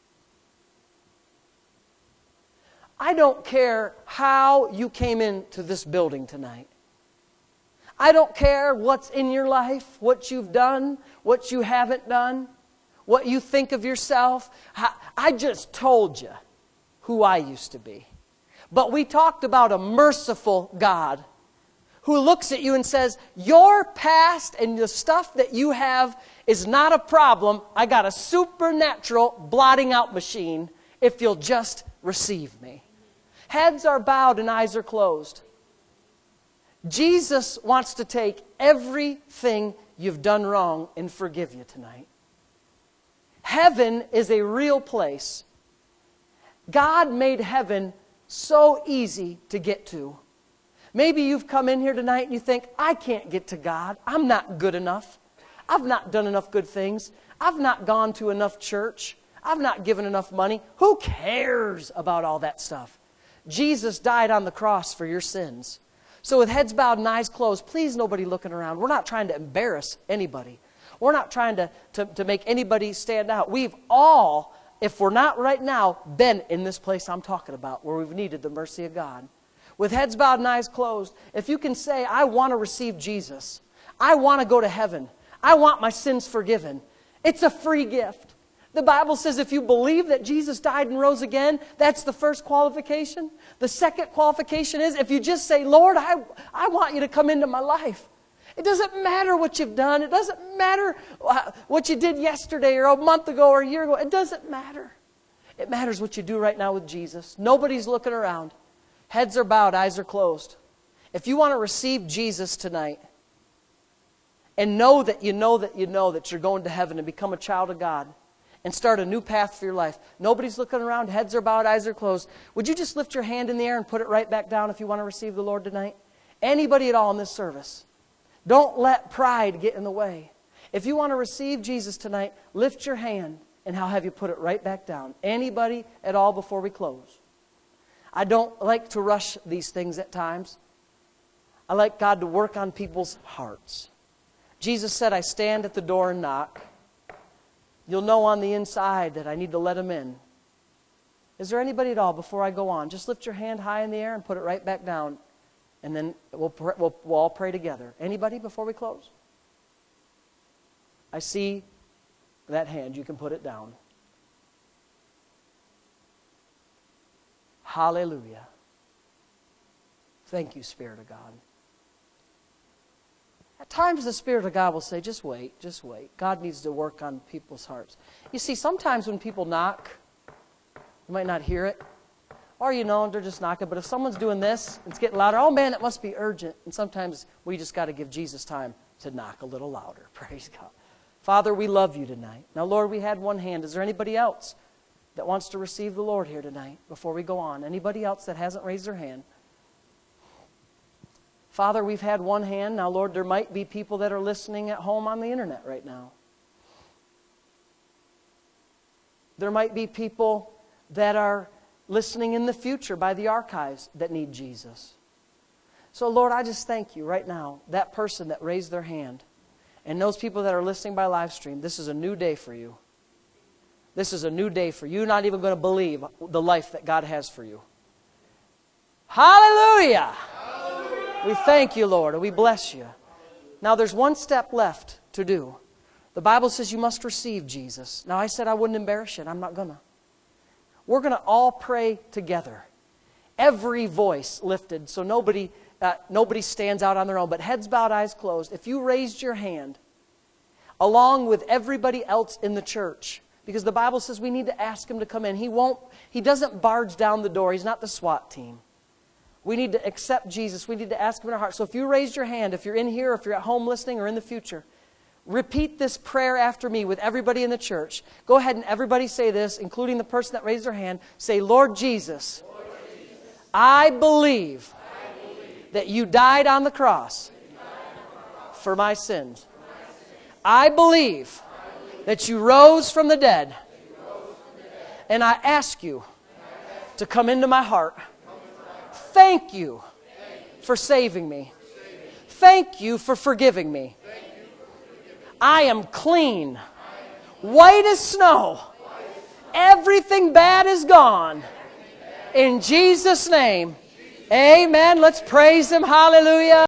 S1: I don't care how you came into this building tonight. I don't care what's in your life, what you've done, what you haven't done, what you think of yourself. I just told you who I used to be. But we talked about a merciful God who looks at you and says, your past and the stuff that you have is not a problem. I got a supernatural blotting out machine if you'll just receive me. Heads are bowed and eyes are closed. Jesus wants to take everything you've done wrong and forgive you tonight. Heaven is a real place. God made heaven so easy to get to. Maybe you've come in here tonight and you think, I can't get to God. I'm not good enough. I've not done enough good things. I've not gone to enough church. I've not given enough money. Who cares about all that stuff? Jesus died on the cross for your sins. So with heads bowed and eyes closed, please nobody looking around. We're not trying to embarrass anybody. We're not trying to, to, to make anybody stand out. We've all, if we're not right now, been in this place I'm talking about where we've needed the mercy of God. With heads bowed and eyes closed, if you can say, I want to receive Jesus. I want to go to heaven. I want my sins forgiven. It's a free gift. The Bible says if you believe that Jesus died and rose again, that's the first qualification. The second qualification is if you just say, Lord, I, I want you to come into my life. It doesn't matter what you've done. It doesn't matter what you did yesterday or a month ago or a year ago. It doesn't matter. It matters what you do right now with Jesus. Nobody's looking around. Heads are bowed, eyes are closed. If you want to receive Jesus tonight and know that you know that you know that you're going to heaven and become a child of God, and start a new path for your life. Nobody's looking around. Heads are bowed, eyes are closed. Would you just lift your hand in the air and put it right back down if you want to receive the Lord tonight? Anybody at all in this service. Don't let pride get in the way. If you want to receive Jesus tonight, lift your hand and I'll have you put it right back down. Anybody at all before we close. I don't like to rush these things at times. I like God to work on people's hearts. Jesus said, I stand at the door and knock. You'll know on the inside that I need to let him in. Is there anybody at all before I go on? Just lift your hand high in the air and put it right back down. And then we'll, we'll, we'll all pray together. Anybody before we close? I see that hand. You can put it down. Hallelujah. Thank you, Spirit of God. At times the Spirit of God will say, just wait, just wait. God needs to work on people's hearts. You see, sometimes when people knock, you might not hear it. Or, you know, they're just knocking. But if someone's doing this, it's getting louder. Oh, man, it must be urgent. And sometimes we just got to give Jesus time to knock a little louder. Praise God. Father, we love you tonight. Now, Lord, we had one hand. Is there anybody else that wants to receive the Lord here tonight before we go on? Anybody else that hasn't raised their hand? Father, we've had one hand. Now, Lord, there might be people that are listening at home on the internet right now. There might be people that are listening in the future by the archives that need Jesus. So, Lord, I just thank you right now, that person that raised their hand, and those people that are listening by live stream, this is a new day for you. This is a new day for you. You're not even going to believe the life that God has for you. Hallelujah! We thank you, Lord, and we bless you. Now, there's one step left to do. The Bible says you must receive Jesus. Now, I said I wouldn't embarrass you, and I'm not going to. We're going to all pray together. Every voice lifted, so nobody, uh, nobody stands out on their own, but heads bowed, eyes closed. If you raised your hand, along with everybody else in the church, because the Bible says we need to ask him to come in. He won't, he doesn't barge down the door. He's not the SWAT team. We need to accept Jesus. We need to ask him in our heart. So if you raised your hand, if you're in here, if you're at home listening or in the future, repeat this prayer after me with everybody in the church. Go ahead and everybody say this, including the person that raised their hand. Say, Lord Jesus, Lord Jesus, I believe, I believe that you died on the cross, on the cross for my sins. For my sins. I, believe I believe that you rose from the dead, from the dead. And I ask you I ask to come into my heart. Thank you for saving me. Thank you for forgiving me. I am clean, white as snow. Everything bad is gone. In Jesus' name, amen. Let's praise him. Hallelujah.